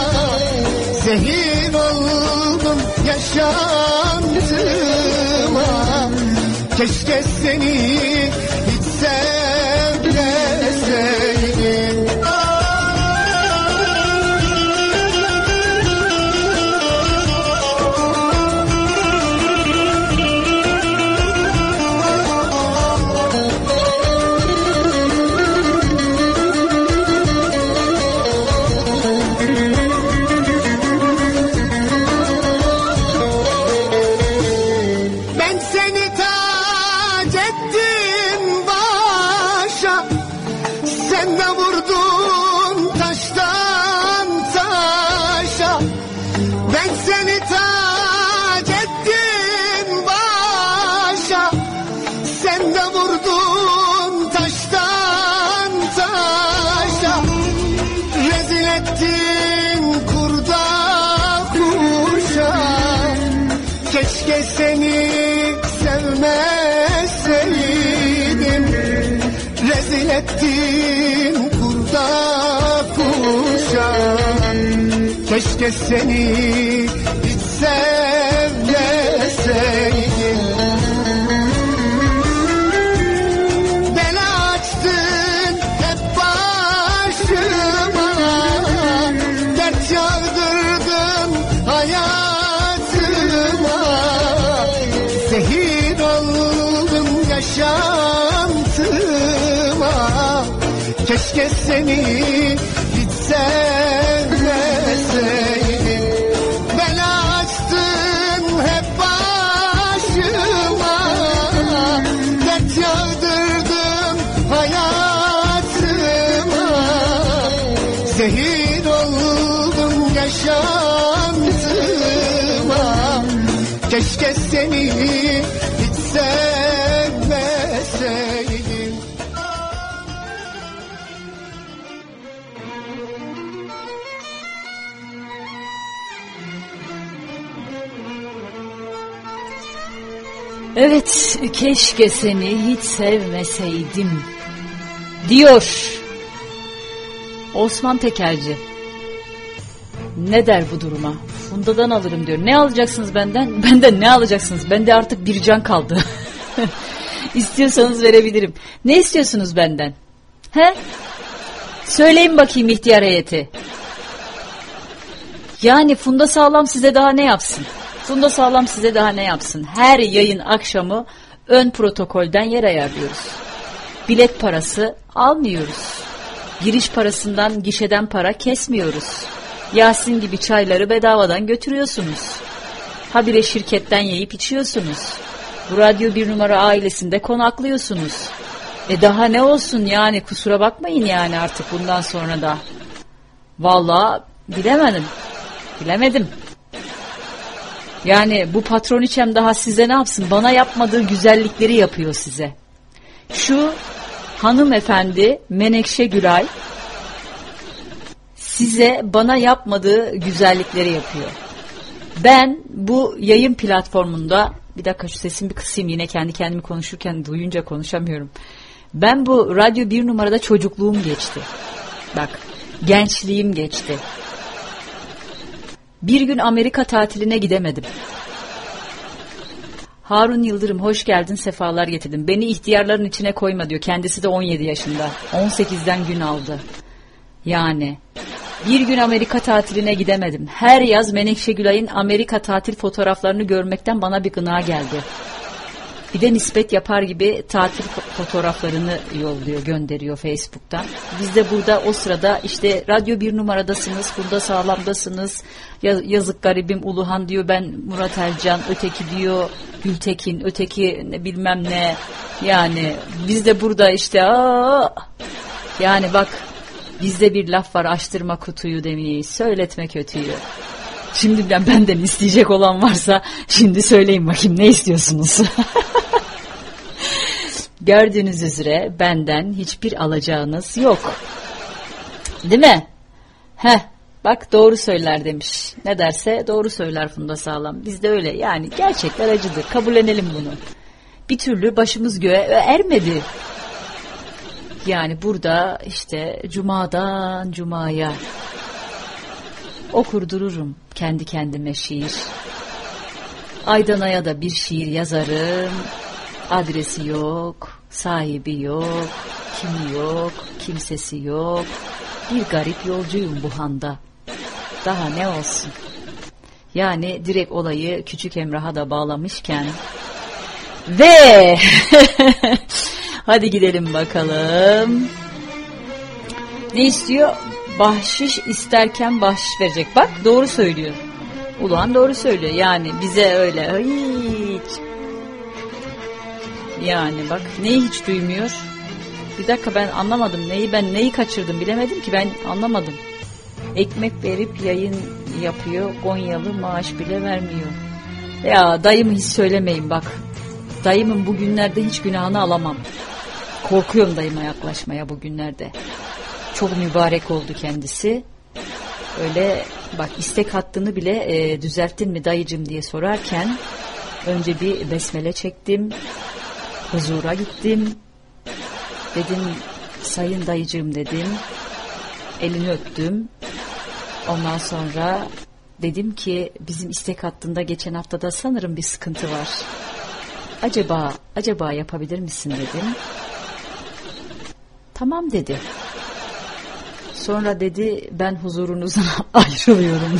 Zehir oldum yaşantıma. Keşke seni hiç sevmeseydim. Keşke seni sevmeseydim. Rezil ettin kurda kuşa. Keşke seni hiç sevmeseydim. Bela açtın hep başıma, dert yağdırdın hayatıma. Zehir oldum yaşantıma. Keşke seni hiç sevmeseydim. Bela açtın hep başıma, dert yağdırdın hayatıma. zehir oldum yaşantıma. Keşke seni hiç sevmeseydim. Evet, keşke seni hiç sevmeseydim diyor Osman Tekelci. Ne der bu duruma? Funda'dan alırım diyor. Ne alacaksınız benden? Benden ne alacaksınız? Bende artık bir can kaldı. İstiyorsanız verebilirim. Ne istiyorsunuz benden? He? Söyleyin bakayım ihtiyar heyeti. Yani Funda Sağlam size daha ne yapsın? Funda Sağlam size daha ne yapsın? Her yayın akşamı ön protokolden yer ayarlıyoruz. Bilet parası almıyoruz. Giriş parasından, gişeden para kesmiyoruz. Yasin gibi çayları bedavadan götürüyorsunuz. Habire şirketten yiyip içiyorsunuz. Bu Radyo Bir Numara ailesinde konaklıyorsunuz. E daha ne olsun yani, kusura bakmayın yani artık bundan sonra da. Vallahi bilemedim. Bilemedim. Yani bu patroniçem daha size ne yapsın? Bana yapmadığı güzellikleri yapıyor size. Şu hanımefendi Menekşe Gülay size bana yapmadığı güzellikleri yapıyor. Ben bu yayın platformunda, bir dakika şu sesimi bir kısayım, yine kendi kendimi konuşurken duyunca konuşamıyorum. Ben bu Radyo Bir Numarada çocukluğum geçti. Bak, gençliğim geçti. Bir gün Amerika tatiline gidemedim. Harun Yıldırım hoş geldin, sefalar getirdin. Beni ihtiyarların içine koyma diyor. Kendisi de on yedi yaşında. on sekizden gün aldı. Yani bir gün Amerika tatiline gidemedim. Her yaz Menekşe Gülay'ın Amerika tatil fotoğraflarını görmekten bana bir gına geldi. Bir de nispet yapar gibi tatil fotoğraflarını yolluyor, gönderiyor Facebook'tan. Biz de burada o sırada işte Radyo Bir Numaradasınız, Funda Sağlam'dasınız. Yazık garibim Uluhan diyor, ben Murat Ercan, öteki diyor Gültekin, öteki ne bilmem ne. Yani biz de burada işte aa, yani bak bizde bir laf var, açtırma kutuyu demeyi, söyletme kötüyü. Şimdiden benden isteyecek olan varsa şimdi söyleyin bakayım, ne istiyorsunuz? Gördüğünüz üzere benden hiçbir alacağınız yok. Değil mi? Heh, bak doğru söyler demiş. Ne derse doğru söyler Funda Sağlam. Biz de öyle yani, gerçekler acıdır. Kabullenelim bunu. Bir türlü başımız göğe ermedi. Yani burada işte cumadan cumaya okur dururum kendi kendime şiir. Aydan aya da bir şiir yazarım. Adresi yok, sahibi yok, kimi yok, kimsesi yok. Bir garip yolcuyum bu handa. Daha ne olsun? Yani direkt olayı Küçük Emrah'a da bağlamışken ve hadi gidelim bakalım. Ne istiyor? Bahşiş isterken bahşiş verecek. Bak doğru söylüyor. Ulan doğru söylüyor. Yani bize öyle hiç. Yani bak neyi hiç duymuyor. Bir dakika ben anlamadım. Neyi ben neyi kaçırdım bilemedim ki, ben anlamadım. Ekmek verip yayın yapıyor. Gonyalı maaş bile vermiyor. Ya dayımı hiç söylemeyin bak. Dayımın bugünlerde hiç günahını alamam. Korkuyorum dayıma yaklaşmaya bugünlerde. Çok mübarek oldu kendisi. Öyle bak, istek hattını bile e, düzelttin mi dayıcım diye sorarken önce bir besmele çektim. Huzura gittim. Dedim sayın dayıcım dedim. Elini öptüm. Ondan sonra dedim ki bizim istek hattında geçen haftada sanırım bir sıkıntı var. Acaba acaba yapabilir misin dedim. Tamam dedi. Sonra dedi ben huzurunuzdan ayrılıyorum.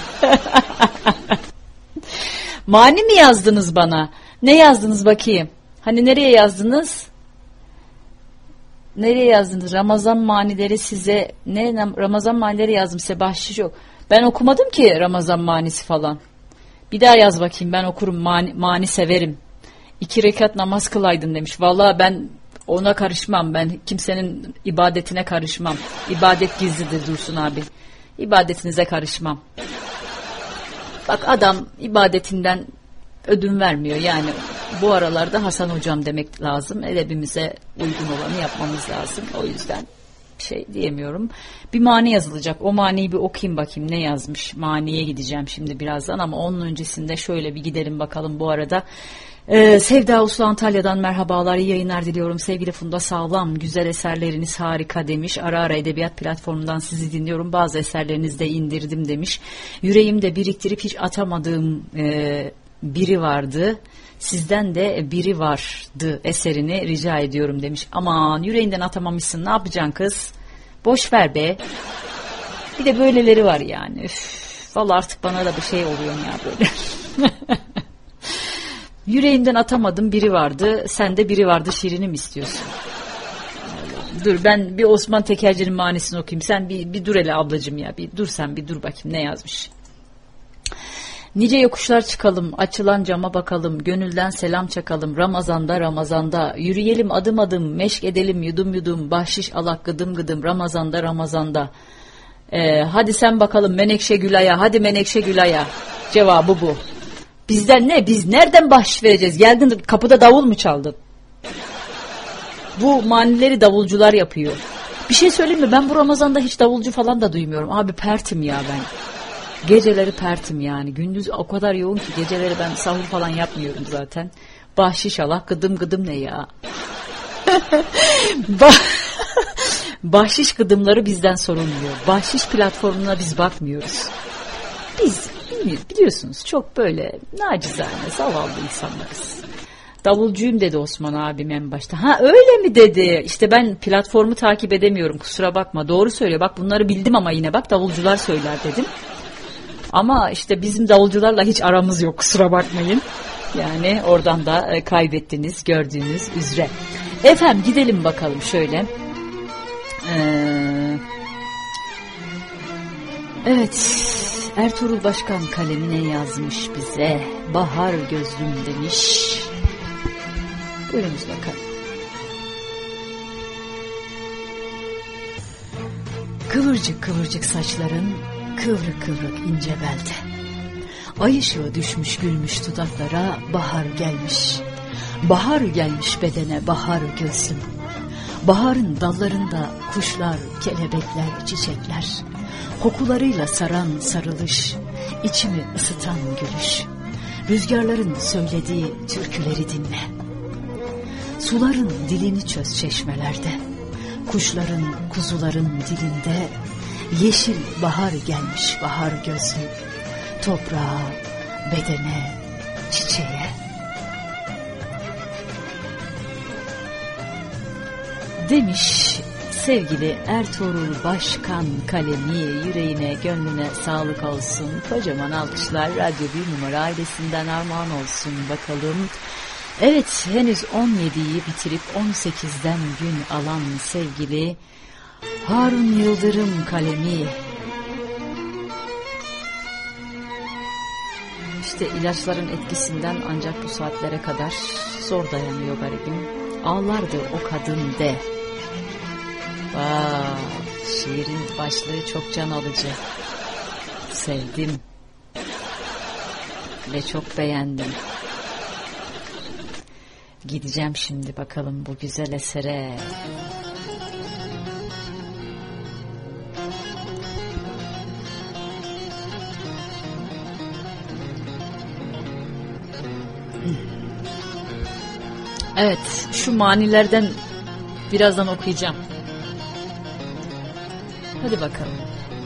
Mani mi yazdınız bana? Ne yazdınız bakayım? Hani nereye yazdınız? Nereye yazdınız? Ramazan manileri size ne? Ramazan manileri yazdım size, bahşiş yok. Ben okumadım ki Ramazan manisi falan. Bir daha yaz bakayım, ben okurum, mani, mani severim. İki rekat namaz kılaydın demiş. Vallahi ben Ona karışmam ben. Kimsenin ibadetine karışmam. İbadet gizlidir Dursun abi. İbadetinize karışmam. Bak adam ibadetinden ödün vermiyor. Yani bu aralarda Hasan hocam demek lazım. Edebimize uygun olanı yapmamız lazım. O yüzden şey diyemiyorum. Bir mani yazılacak. O maniyi bir okuyayım bakayım ne yazmış. Maniye gideceğim şimdi birazdan ama onun öncesinde şöyle bir gidelim bakalım bu arada. Ee, Sevda Uslu Antalya'dan merhabalar, iyi yayınlar diliyorum. Sevgili Funda sağlam, güzel eserleriniz harika demiş. Ara ara edebiyat platformundan sizi dinliyorum. Bazı eserlerinizi de indirdim demiş. Yüreğimde biriktirip hiç atamadığım e, biri vardı. Sizden de biri vardı eserini rica ediyorum demiş. Aman yüreğinden atamamışsın, ne yapacaksın kız? Boş ver be. Bir de böyleleri var yani. Üf, vallahi artık bana da bir şey oluyor ya böyle. Yüreğinden atamadım biri vardı. Sende biri vardı şiirini mi istiyorsun? Dur ben bir Osman Tekelci'nin manisini okuyayım. Sen bir, bir dur hele ablacığım ya. Bir dur sen bir dur bakayım ne yazmış. Nice yokuşlar çıkalım, açılan cama bakalım, gönülden selam çakalım, Ramazanda Ramazanda, yürüyelim adım adım, meşk edelim yudum yudum, bahşiş alak gıdım gıdım, Ramazanda Ramazanda. Ee, hadi sen bakalım Menekşe Gülay'a, hadi Menekşe Gülay'a. Cevabı bu. Bizden ne? Biz nereden bahşiş vereceğiz? Geldin kapıda davul mu çaldın? Bu manileri davulcular yapıyor. Bir şey söyleyeyim mi? Ben bu Ramazan'da hiç davulcu falan da duymuyorum. Abi pertim ya ben. Geceleri pertim yani. Gündüz o kadar yoğun ki geceleri ben sahur falan yapmıyorum zaten. Bahşiş Allah gıdım gıdım ne ya? Bahşiş gıdımları bizden sorulmuyor. Bahşiş platformuna biz bakmıyoruz. Biz biliyorsunuz çok böyle nacizane zavallı insanlarız. Davulcuyum dedi Osman abim en başta. Ha öyle mi dedi? İşte ben platformu takip edemiyorum kusura bakma. Doğru söylüyor bak bunları bildim ama yine bak davulcular söyler dedim. Ama işte bizim davulcularla hiç aramız yok kusura bakmayın. Yani oradan da kaybettiniz gördüğünüz üzere. Efendim gidelim bakalım şöyle. Ee, evet Ertuğrul Başkan kalemine yazmış bize. Bahar gözlüm demiş. Buyurunuz bakalım. Kıvırcık kıvırcık saçların kıvrık kıvrık ince belde. Ay ışığı düşmüş gülmüş dudaklara bahar gelmiş. Bahar gelmiş bedene bahar gözlüm. Baharın dallarında kuşlar, kelebekler, çiçekler. Kokularıyla saran sarılış, içimi ısıtan gülüş. Rüzgarların söylediği türküleri dinle. Suların dilini çöz çeşmelerde. Kuşların, kuzuların dilinde yeşil bahar gelmiş bahar gözlü. Toprağa, bedene, çiçeğe. Demiş sevgili Ertuğrul Başkan kalemi, yüreğine gönlüne sağlık olsun. Kocaman alkışlar Radyo Bir Numara ailesinden armağan olsun bakalım. Evet henüz on yediyi bitirip on sekizden gün alan sevgili Harun Yıldırım kalemi. İşte ilaçların etkisinden ancak bu saatlere kadar zor dayanıyor garibim. Ağlardı o kadın de. Vaa, şiirin başlığı çok can alıcı. Sevdim. Ve çok beğendim. Gideceğim şimdi bakalım bu güzel esere. Evet, şu manilerden birazdan okuyacağım. Hadi bakalım.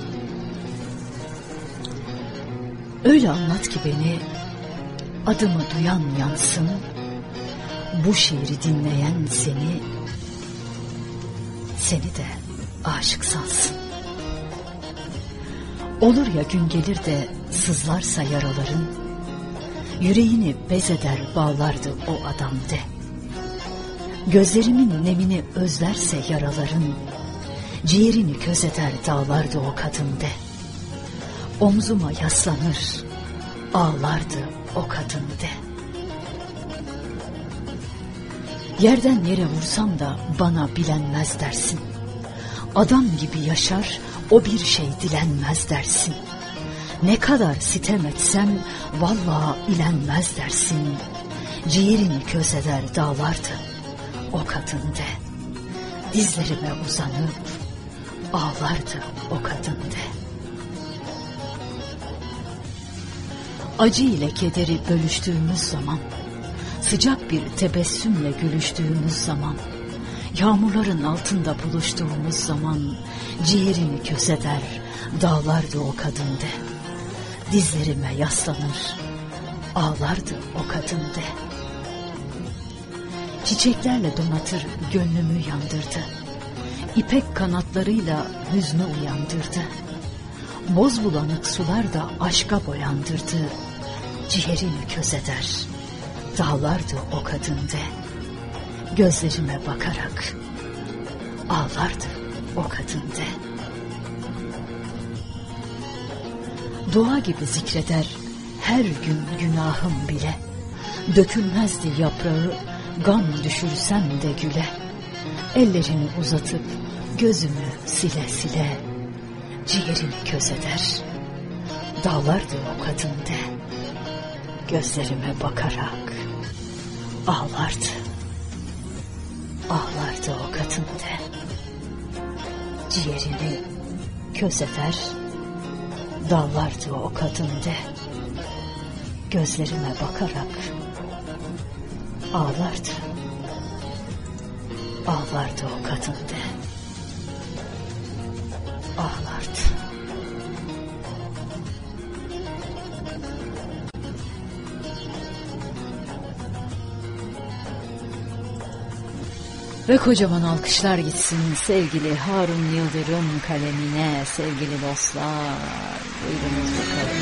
Öyle anlat ki beni, adımı duyan yansın, bu şiiri dinleyen seni, seni de aşık sansın. Olur ya gün gelir de sızlarsa yaraların, yüreğini bezeder bağlardı o adam de. Gözlerimin nemini özlerse yaraların, ciğerini közeder dağlardı o kadın de. Omzuma yaslanır, ağlardı o kadın de. Yerden yere vursam da bana bilenmez dersin. Adam gibi yaşar, o bir şey dilenmez dersin. Ne kadar sitem etsem vallahi ilenmez dersin. Ciğerini köz eder dağlardı o kadın de. Dizlerime uzanıp ağlardı o kadın de. Acı ile kederi bölüştüğümüz zaman, sıcak bir tebessümle gülüştüğümüz zaman, yağmurların altında buluştuğumuz zaman, ciğerini köz eder dağlardı o kadın de. Dizlerime yaslanır ağlardı o kadın de. Çiçeklerle donatır gönlümü yandırdı. İpek kanatlarıyla hüznü uyandırdı. Boz bulanık sular da aşka boyandırdı. Ciğerini köz eder dağlardı o kadın de. Gözlerime bakarak ağlardı o kadın de. Dua gibi zikreder her gün günahım bile. Dökülmezdi yaprağı, gam düşürsem de güle. Ellerini uzatıp gözümü sile sile, ciğerini köz eder dağlardı o kadın de. Gözlerime bakarak ağlardı, ağlardı o kadın de. Ciğerini köz eder dağlardı o kadın de. Gözlerime bakarak ağlardı, ağlardı o kadın de. Ağlardı. Ve kocaman alkışlar gitsin sevgili Harun Yıldırım kalemine, sevgili dostlar. Buyurunuz bakalım.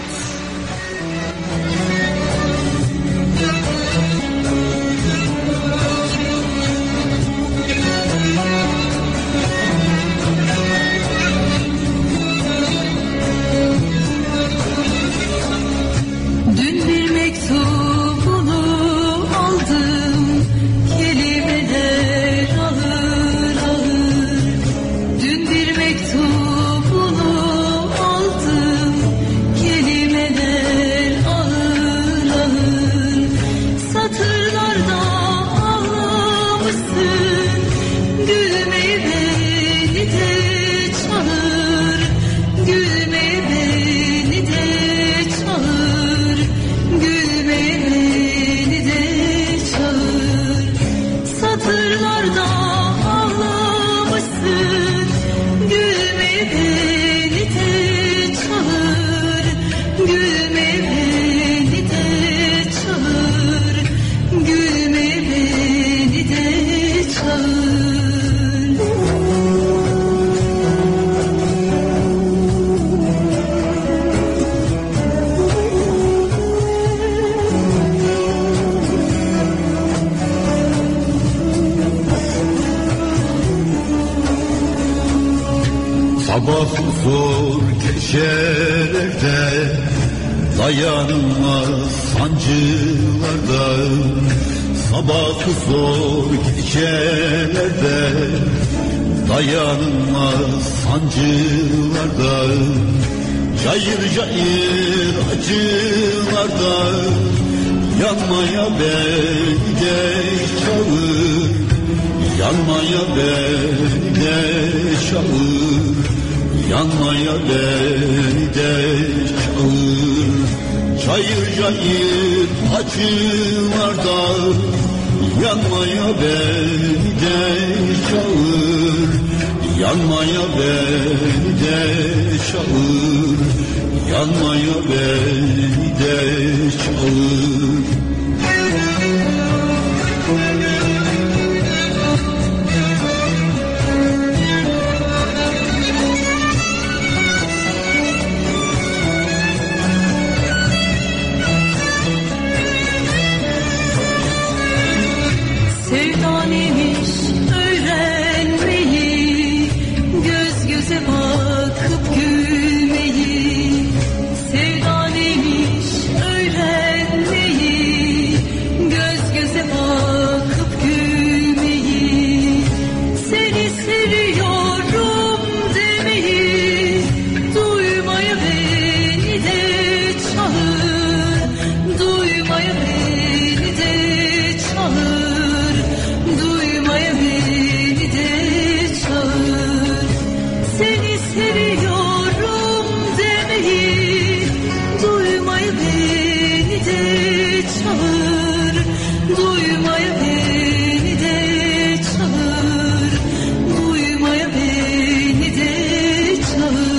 Dün bir mektubunu aldım, kelimeler ağır ağır. Dün bir mektubunu aldım, kelimeler ağır ağır. Satırlarda ağlamışsın, gülmeyi beni de çağır, gülmeyi beni de çağır, gülmeyi beni de çağır. Satırlarda ağlamışsın, gülmeyi beni de çağır, gülmeyi beni de çağır, gülmeyi beni de çağır. Sabah zor gecelerде dayanılmaz sancılarda. Sabah zor gecelerde dayanılmaz sancılarda. Cayır cayır acılarda yanmaya beni de çağır, yanmaya beni de çağır, yanmaya beni de çağır. Cayır cayır acılarda yanmaya beni de çağır, yanmaya beni de çağır, yanmaya beni de çağır. Sevdan imiş öğrenmeyi, göz göze bakıp gülmeyi. Sevdan imiş öğrenmeyi, seviyorum demeyi, duymaya beni de çağır, duymaya beni de çağır, duymaya beni de çağır.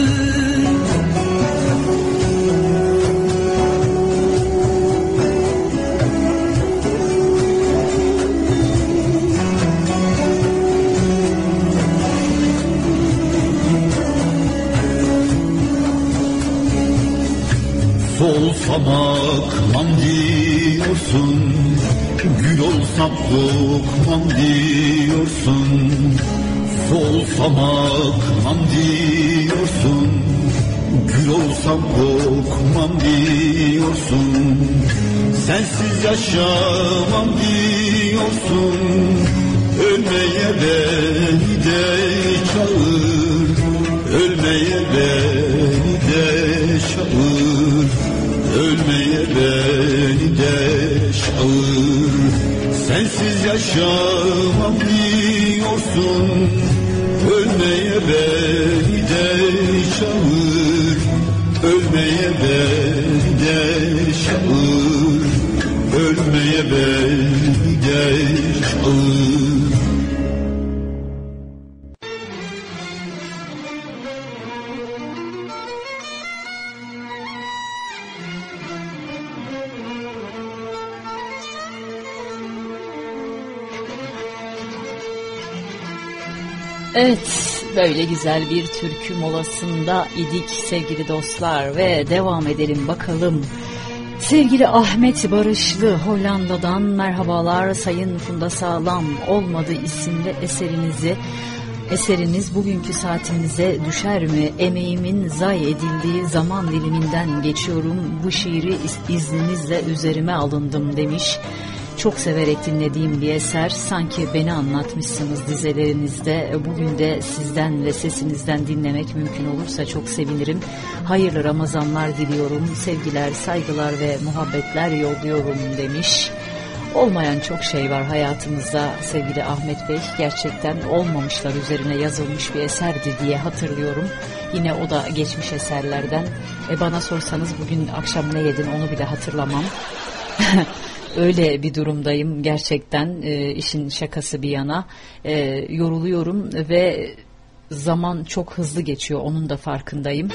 Solsam akmam diyorsun, gül olsam kokmam diyorsun. Solsam akmam diyorsun, gül olsam kokmam diyorsun. Sensiz yaşamam diyorsun, ölmeye beni de çağır, ölmeye beni de çağır, ölmeye beni de çağır. Sensiz yaşamam diyorsun, ölmeye beni de çağır, ölmeye beni de çağır, ölmeye beni de çağır. Evet, böyle güzel bir türkü molasında idik sevgili dostlar ve devam edelim bakalım. Sevgili Ahmet Barışlı Hollanda'dan merhabalar. Sayın Funda Sağlam, Olmadı isimli eserinizi eseriniz bugünkü saatimize düşer mi? Emeğimin zayi edildiği zaman diliminden geçiyorum. Bu şiiri izninizle üzerime alındım demiş. Çok severek dinlediğim bir eser. Sanki beni anlatmışsınız dizelerinizde. Bugün de sizden ve sesinizden dinlemek mümkün olursa çok sevinirim. Hayırlı Ramazanlar diliyorum. Sevgiler, saygılar ve muhabbetler yolluyorum demiş. Olmayan çok şey var hayatımızda sevgili Ahmet Bey. Gerçekten olmamışlar üzerine yazılmış bir eserdi diye hatırlıyorum. Yine o da geçmiş eserlerden. E bana sorsanız bugün akşam ne yedin onu bile hatırlamam. Öyle bir durumdayım gerçekten, e, işin şakası bir yana. E, yoruluyorum ve zaman çok hızlı geçiyor, onun da farkındayım.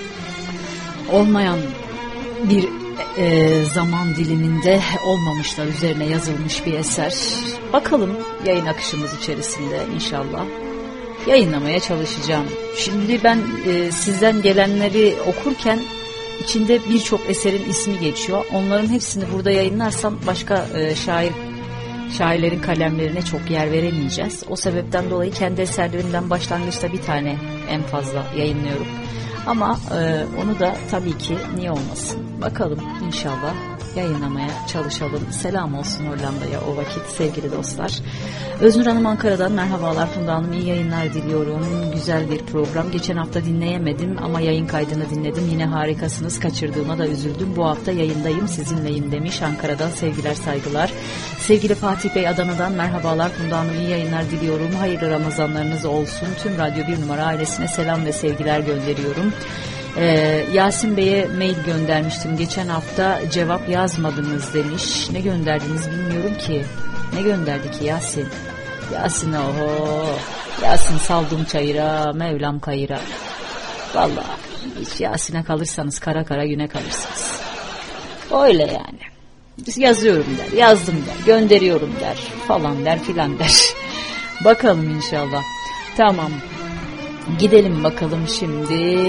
Olmayan bir e, zaman diliminde olmamışlar üzerine yazılmış bir eser. Bakalım yayın akışımız içerisinde inşallah yayınlamaya çalışacağım. Şimdi ben e, sizden gelenleri okurken İçinde birçok eserin ismi geçiyor. Onların hepsini burada yayınlarsam başka e, şair şairlerin kalemlerine çok yer veremeyeceğiz. O sebepten dolayı kendi eserlerimden başlangıçta bir tane en fazla yayınlıyorum. Ama e, onu da tabii ki niye olmasın. Bakalım inşallah yayınlamaya çalışalım. Selam olsun Hollanda'ya o vakit sevgili dostlar. Öznur Hanım Ankara'dan merhabalar. Funda Hanım iyi yayınlar diliyorum. Güzel bir program. Geçen hafta dinleyemedim ama yayın kaydını dinledim. Yine harikasınız. Kaçırdığıma da üzüldüm. Bu hafta yayındayım, sizinleyim demiş. Ankara'dan sevgiler saygılar. Sevgili Fatih Bey Adana'dan merhabalar. Funda Hanım iyi yayınlar diliyorum. Hayırlı Ramazanlarınız olsun. Tüm Radyo bir Numara ailesine selam ve sevgiler gönderiyorum. Ee, Yasin Bey'e mail göndermiştim geçen hafta, cevap yazmadınız demiş. Ne gönderdiniz bilmiyorum ki. Ne gönderdi ki Yasin? Yasin oho. Yasin saldım çayıra, Mevlam kayıra. Vallahi hiç Yasin'e kalırsanız kara kara güne kalırsınız. Öyle yani. Yazıyorum der, yazdım der, gönderiyorum der falan der filan der. Bakalım inşallah. Tamam. Gidelim bakalım şimdi.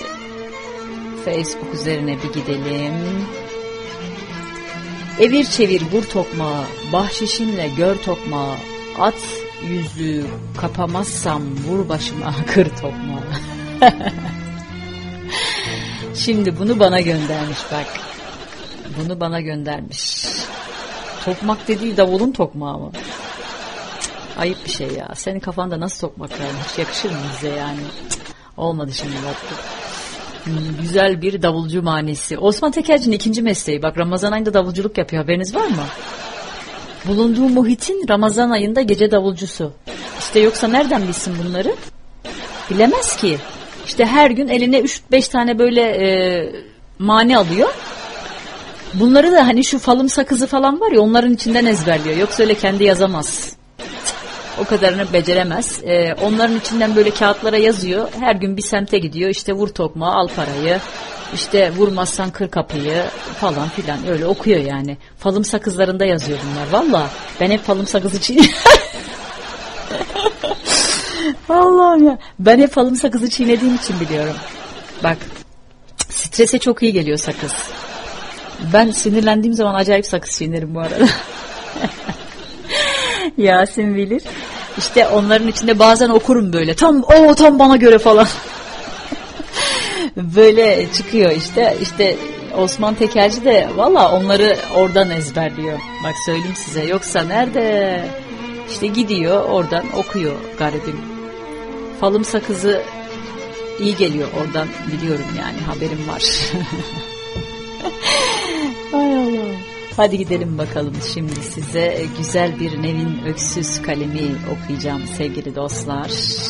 Facebook üzerine bir gidelim. Evir çevir vur tokmağı, bahşişinle gör tokmağı, at yüzlüğü kapamazsam vur başıma kır tokmağı. Şimdi bunu bana göndermiş bak. Bunu bana göndermiş. Tokmak dediği davulun tokmağı mı? Cık, ayıp bir şey ya. Senin kafanda nasıl tokmak vermiş? Yakışır mı bize yani? Cık, olmadı şimdi bak. Hmm, güzel bir davulcu manisi. Osman Tekerci'nin ikinci mesleği. Bak Ramazan ayında davulculuk yapıyor. Haberiniz var mı? Bulunduğu muhitin Ramazan ayında gece davulcusu. İşte yoksa nereden bilsin bunları? Bilemez ki. İşte her gün eline üç beş tane böyle e, mani alıyor. Bunları da hani şu falım sakızı falan var ya, onların içinden ezberliyor. Yoksa öyle kendi yazamaz. O kadarını beceremez. Ee, onların içinden böyle kağıtlara yazıyor. Her gün bir semte gidiyor. İşte vur tokmağı, al parayı. İşte vurmazsan kır kapıyı falan filan. Öyle okuyor yani. Falım sakızlarında yazıyor bunlar. Valla ben hep falım sakızı çiğniyorum. Allah'ım ya. Ben hep falım sakızı çiğnediğim için biliyorum. Bak, strese çok iyi geliyor sakız. Ben sinirlendiğim zaman acayip sakız çiğnerim bu arada. Yasin bilir. İşte onların içinde bazen okurum böyle. Tam o tam bana göre falan. Böyle çıkıyor işte. İşte Osman Tekelci de valla onları oradan ezberliyor. Bak söyleyeyim size. Yoksa nerede? İşte gidiyor oradan okuyor garibim. Falım sakızı iyi geliyor oradan, biliyorum yani, haberim var. Ay Allah. Hadi gidelim bakalım, şimdi size güzel bir Nevin Öksüz kalemi okuyacağım sevgili dostlar.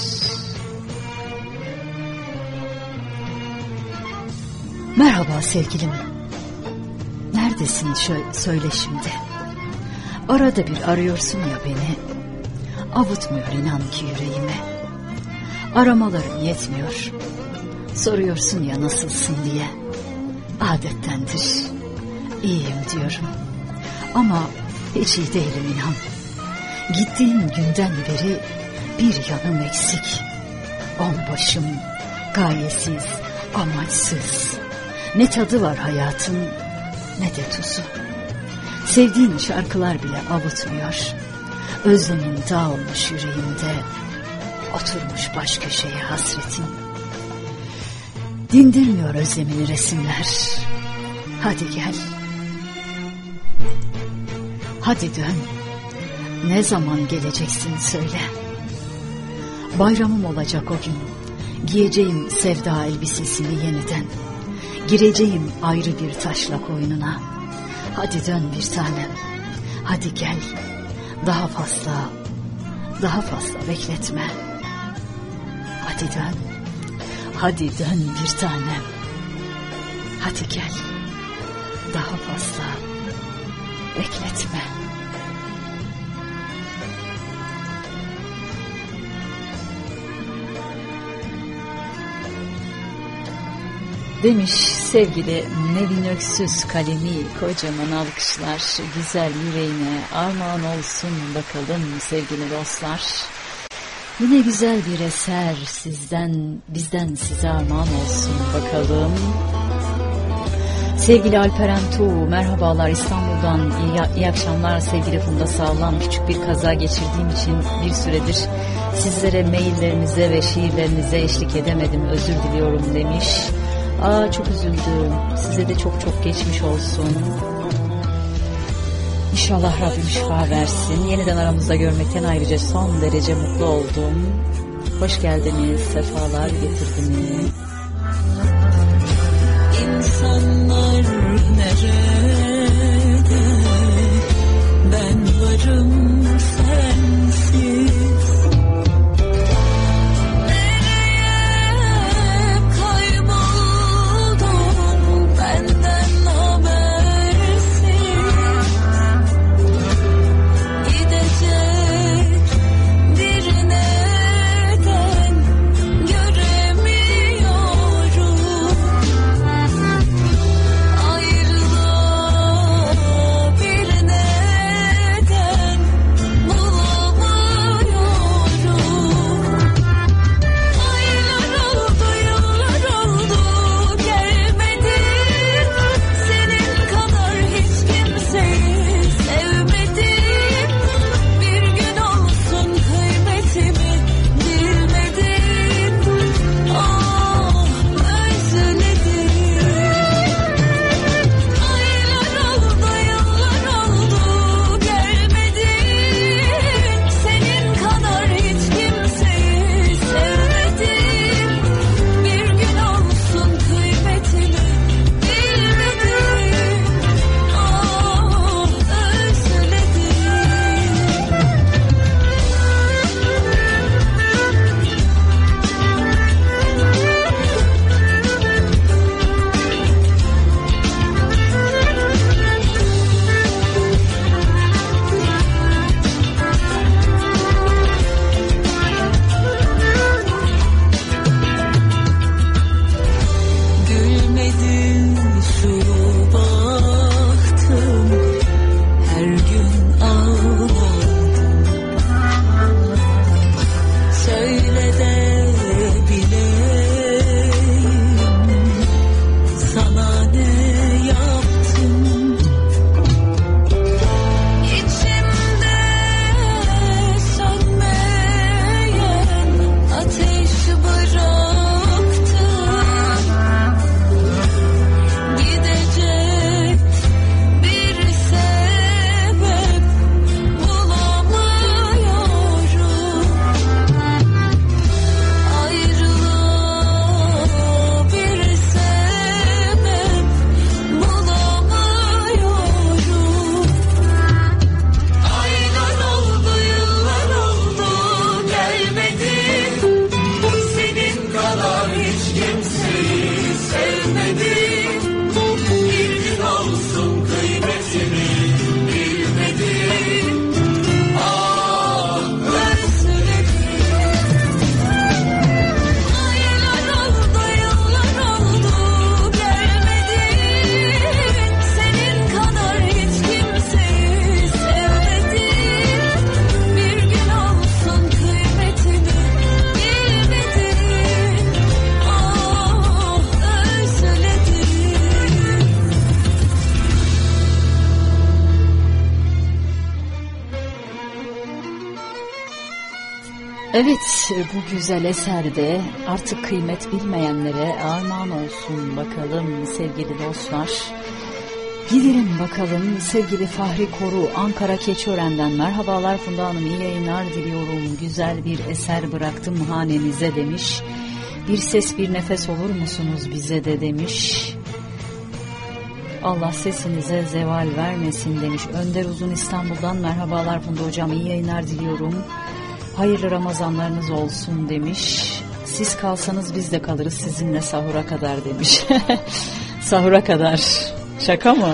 Merhaba sevgilim. Neredesin şöyle söyle şimdi. Arada bir arıyorsun ya beni. Avutmuyor inan ki yüreğime. Aramalarım yetmiyor. Soruyorsun ya nasılsın diye. Adettendir. İyiyim diyorum. Ama hiç iyi değilim inan. Gittiğin günden beri bir yanım eksik. Bomboşum, gayesiz, amaçsız. Ne tadı var hayatın, ne de tuzu. Sevdiğin şarkılar bile avutmuyor. Özlemin dağ olmuş yüreğimde. Oturmuş baş köşeye hasretin. Dindirmiyor özlemini resimler. Hadi gel. Hadi dön. Ne zaman geleceksin söyle. Bayramım olacak o gün. Giyeceğim sevda elbisesini yeniden. Gireceğim ayrı bir taşla koynuna. Hadi dön bir tanem. Hadi gel. Daha fazla, daha fazla bekletme. Hadi dön. Hadi dön bir tanem. Hadi gel. Daha fazla bekletme. Demiş sevgili Nevin Öksüz kalemi. Kocaman alkışlar güzel yüreğine armağan olsun bakalım sevgili dostlar. Yine güzel bir eser sizden, bizden size armağan olsun bakalım. Sevgili Alperen Tuğ, merhabalar İstanbul'dan, iyi, iyi akşamlar sevgili Funda Sağlam. Küçük bir kaza geçirdiğim için bir süredir sizlere maillerinize ve şiirlerinize eşlik edemedim, özür diliyorum demiş. Aa, çok üzüldüm, size de çok çok geçmiş olsun. İnşallah Rabbim şifa versin. Yeniden aramızda görmekten ayrıca son derece mutlu oldum. Hoş geldiniz, sefalar getirdiniz. İnsanlar nerede? Ben varım sensiz. Nereye kayboldun benden habersiz? Gidecek bir neden göremiyorum. Evet, bu güzel eserde artık kıymet bilmeyenlere armağan olsun bakalım sevgili dostlar. Gidelim bakalım sevgili Fahri Koru Ankara Keçiören'den merhabalar Funda Hanım, iyi yayınlar diliyorum. Güzel bir eser bıraktım hanenize demiş. Bir ses bir nefes olur musunuz bize de demiş. Allah sesinize zeval vermesin demiş. Önder Uzun İstanbul'dan merhabalar Funda Hocam, iyi yayınlar diliyorum. Hayırlı Ramazanlarınız olsun demiş. Siz kalsanız biz de kalırız sizinle sahura kadar demiş. Sahura kadar. Şaka mı?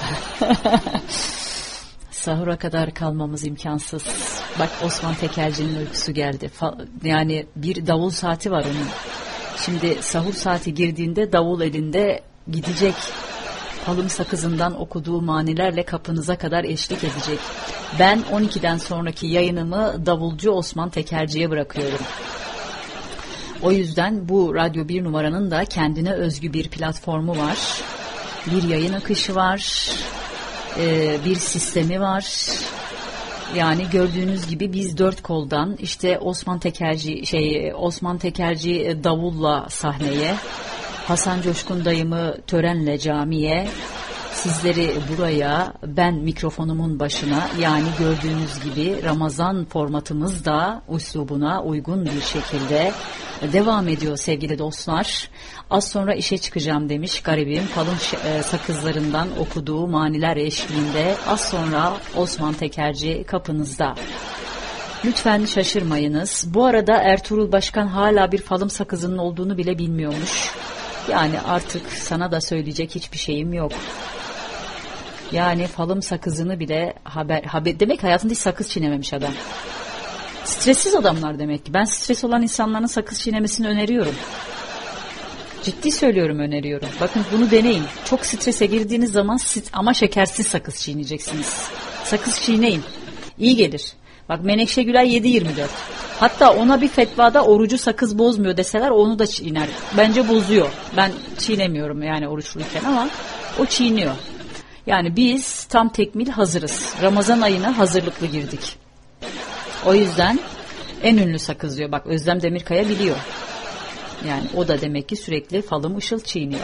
Sahura kadar kalmamız imkansız. Bak Osman Tekelci'nin uykusu geldi. Fa- yani bir davul saati var onun. Şimdi sahur saati girdiğinde davul elinde gidecek. Palım sakızından okuduğu manilerle kapınıza kadar eşlik edecek. Ben on ikiden sonraki yayınımı davulcu Osman Tekelci'ye bırakıyorum. O yüzden bu Radyo bir numaranın da kendine özgü bir platformu var. Bir yayın akışı var. E, bir sistemi var. Yani gördüğünüz gibi biz dört koldan işte Osman Tekelci şey Osman Tekelci davulla sahneye, Hasan Coşkun dayımı törenle camiye, sizleri buraya, ben mikrofonumun başına, yani gördüğünüz gibi Ramazan formatımız da üslubuna uygun bir şekilde devam ediyor sevgili dostlar. Az sonra işe çıkacağım demiş garibim. Kalın sakızlarından okuduğu maniler eşliğinde az sonra Osman Tekelci kapınızda. Lütfen şaşırmayınız. Bu arada Ertuğrul Başkan hala bir falım sakızının olduğunu bile bilmiyormuş. Yani artık sana da söyleyecek hiçbir şeyim yok. Yani falım sakızını bile haber, haber demek hayatında hiç sakız çiğnememiş adam. Stressiz adamlar demek ki. Ben stres olan insanların sakız çiğnemesini öneriyorum. Ciddi söylüyorum, öneriyorum. Bakın bunu deneyin. Çok strese girdiğiniz zaman ama şekersiz sakız çiğneyeceksiniz. Sakız çiğneyin. İyi gelir. Bak Menekşe Gülay yedi yirmi dört. Hatta ona bir fetvada orucu sakız bozmuyor deseler onu da çiğner. Bence bozuyor. Ben çiğnemiyorum yani oruçluyken ama o çiğniyor. Yani biz tam tekmil hazırız. Ramazan ayına hazırlıklı girdik. O yüzden en ünlü sakız diyor. Bak Özlem Demirkaya biliyor. Yani o da demek ki sürekli falım ışıl çiğniyor.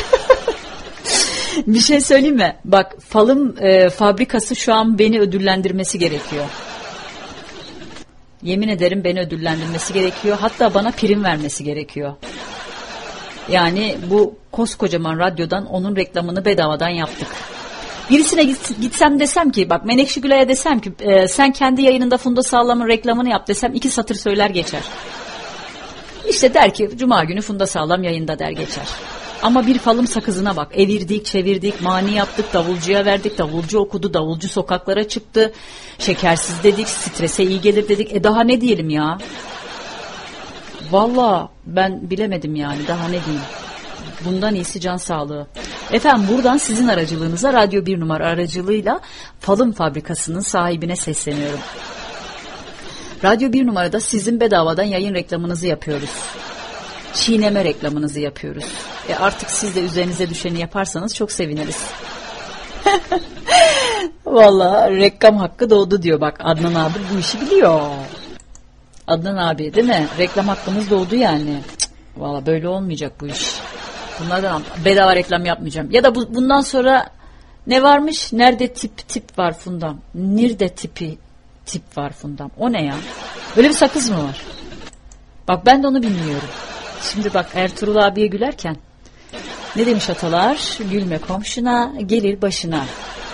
Bir şey söyleyeyim mi? Bak falım e, fabrikası şu an beni ödüllendirmesi gerekiyor. Yemin ederim beni ödüllendirmesi gerekiyor. Hatta bana prim vermesi gerekiyor. Yani bu koskocaman radyodan onun reklamını bedavadan yaptık. Birisine gitsem desem ki bak Menekşe Gülay'a desem ki e, sen kendi yayınında Funda Sağlam'ın reklamını yap desem iki satır söyler geçer. İşte der ki Cuma günü Funda Sağlam yayında der geçer. Ama bir falım sakızına bak, evirdik çevirdik, mani yaptık, davulcuya verdik, davulcu okudu, davulcu sokaklara çıktı, şekersiz dedik, strese iyi gelir dedik. E daha ne diyelim ya? Vallahi ben bilemedim yani, daha ne diyeyim. Bundan iyisi can sağlığı. Efendim buradan sizin aracılığınıza Radyo bir numara aracılığıyla falım fabrikasının sahibine sesleniyorum. Radyo bir numarada sizin bedavadan yayın reklamınızı yapıyoruz. Çiğneme reklamınızı yapıyoruz. E artık siz de üzerinize düşeni yaparsanız çok seviniriz. Vallahi reklam hakkı doğdu diyor. Bak Adnan abi bu işi biliyor. Adnan abi değil mi? Reklam hakkımız doğdu yani. Cık, vallahi böyle olmayacak bu iş. Bunlardan bedava reklam yapmayacağım. Ya da bu, bundan sonra ne varmış? Nerede tip tip var Fundam? Nerede tipi tip var Fundam? O ne ya? Böyle bir sakız mı var? Bak ben de onu bilmiyorum. Şimdi bak Ertuğrul abiye gülerken ne demiş atalar? Gülme komşuna, gelir başına.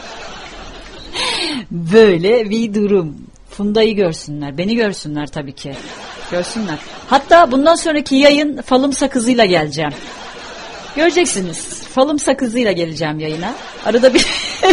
Böyle bir durum. Funda'yı görsünler, beni görsünler tabii ki. Görsünler. Hatta bundan sonraki yayın falım sakızıyla geleceğim. Göreceksiniz. Falım sakızıyla geleceğim yayına. Arada bir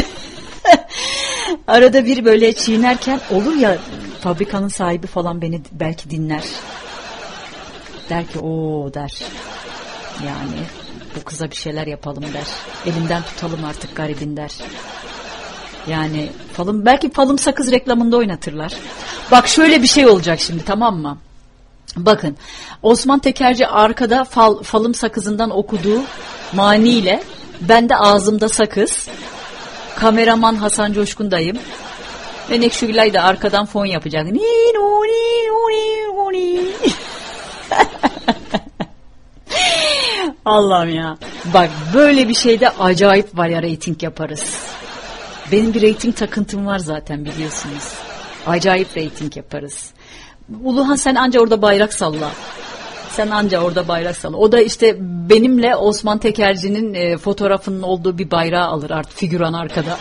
arada bir böyle çiğnerken olur ya, fabrikanın sahibi falan beni belki dinler. Der ki o der. Yani bu kıza bir şeyler yapalım der. Elinden tutalım artık garibin der. Yani falım, belki falım sakız reklamında oynatırlar. Bak şöyle bir şey olacak şimdi, tamam mı? Bakın Osman Tekelci arkada fal, falım sakızından okuduğu maniyle, ben de ağzımda sakız, kameraman Hasan Coşkun dayım, Menekşe Gülay da arkadan fon yapacak. Allah'ım ya. Bak böyle bir şeyde acayip var ya, reyting yaparız. Benim bir reyting takıntım var zaten biliyorsunuz. Acayip reyting yaparız. Uluhan sen anca orada bayrak salla. Sen anca orada bayrak salla. O da işte benimle Osman Tekerci'nin e, fotoğrafının olduğu bir bayrağı alır artık, figüran arkada.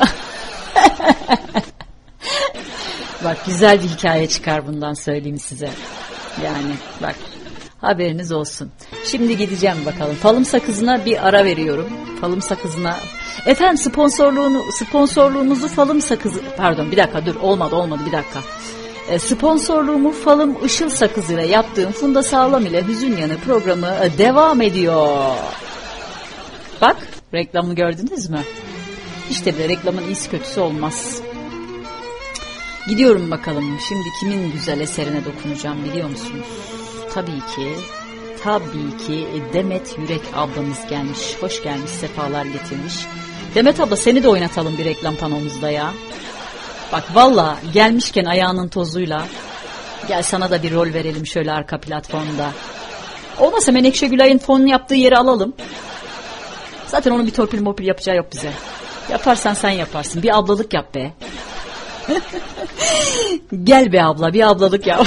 Bak güzel bir hikaye çıkar bundan, söyleyeyim size. Yani bak haberiniz olsun. Şimdi gideceğim bakalım. Falım sakızına bir ara veriyorum. Falım sakızına. Efendim sponsorluğunu sponsorluğumuzu falım sakızı pardon bir dakika dur olmadı olmadı bir dakika. E, sponsorluğumu falım ışıl sakızıyla yaptığım Funda Sağlam ile Hüzün Yanı programı e, devam ediyor. Bak reklamı gördünüz mü? İşte bir reklamın iyisi kötüsü olmaz. Gidiyorum bakalım. Şimdi kimin güzel eserine dokunacağım biliyor musunuz? Tabii ki, tabii ki Demet Yürek ablamız gelmiş. Hoş gelmiş, sefalar getirmiş. Demet abla seni de oynatalım bir reklam panomuzda ya. Bak valla gelmişken ayağının tozuyla gel sana da bir rol verelim şöyle arka platformda. Olmazsa Menekşe Gülay'ın fonunu yaptığı yeri alalım. Zaten onun bir torpil morpil yapacağı yok bize. Yaparsan sen yaparsın. Bir ablalık yap be. Gel be abla bir ablalık yap.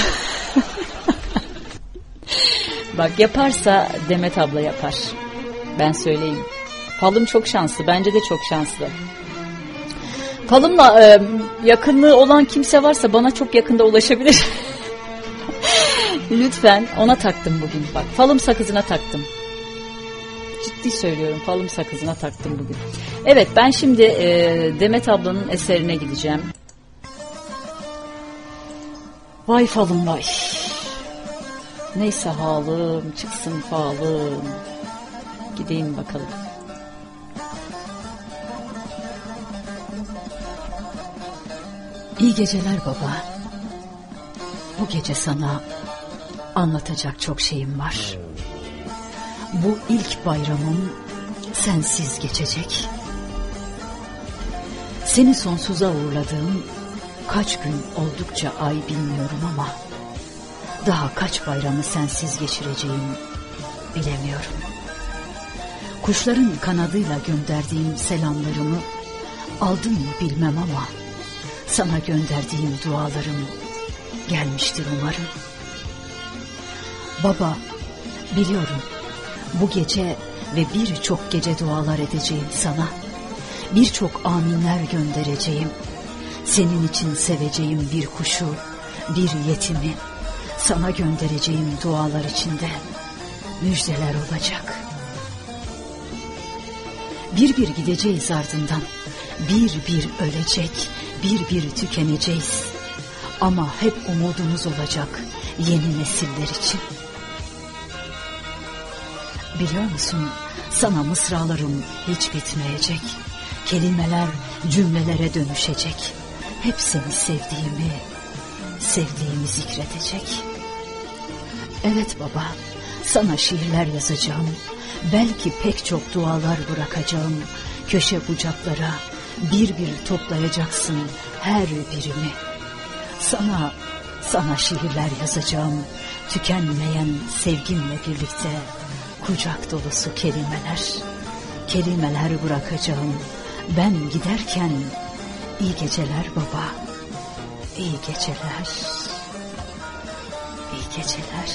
Bak yaparsa Demet abla yapar. Ben söyleyeyim. Falım çok şanslı. Bence de çok şanslı. Falımla e, yakınlığı olan kimse varsa bana çok yakında ulaşabilir. Lütfen ona taktım bugün. Bak falım sakızına taktım. Ciddi söylüyorum, falım sakızına taktım bugün. Evet ben şimdi e, Demet ablanın eserine gideceğim. Vay falım vay. Neyse halım çıksın falım. Gideyim bakalım. İyi geceler baba. Bu gece sana anlatacak çok şeyim var. Bu ilk bayramım sensiz geçecek. Seni sonsuza uğurladığım kaç gün oldukça ay bilmiyorum ama daha kaç bayramı sensiz geçireceğim bilemiyorum. Kuşların kanadıyla gönderdiğim selamlarımı aldın mı bilmem ama sana gönderdiğim dualarım gelmiştir umarım. Baba, biliyorum bu gece ve birçok gece dualar edeceğim sana. Birçok aminler göndereceğim. Senin için seveceğim bir kuşu, bir yetimi sana göndereceğim dualar içinde müjdeler olacak. Bir bir gideceğiz ardından. Bir bir ölecek, bir bir tükeneceğiz. Ama hep umudumuz olacak yeni nesiller için. Biliyor musun, sana mısralarım hiç bitmeyecek. Kelimeler cümlelere dönüşecek. Hep seni sevdiğimi, sevdiğimi zikredecek. Evet baba, sana şiirler yazacağım. Belki pek çok dualar bırakacağım. Köşe bucaklara bir bir toplayacaksın her birimi. Sana, sana şiirler yazacağım. Tükenmeyen sevgimle birlikte kucak dolusu kelimeler. Kelimeler bırakacağım. Ben giderken iyi geceler baba. İyi geceler. İyi geceler.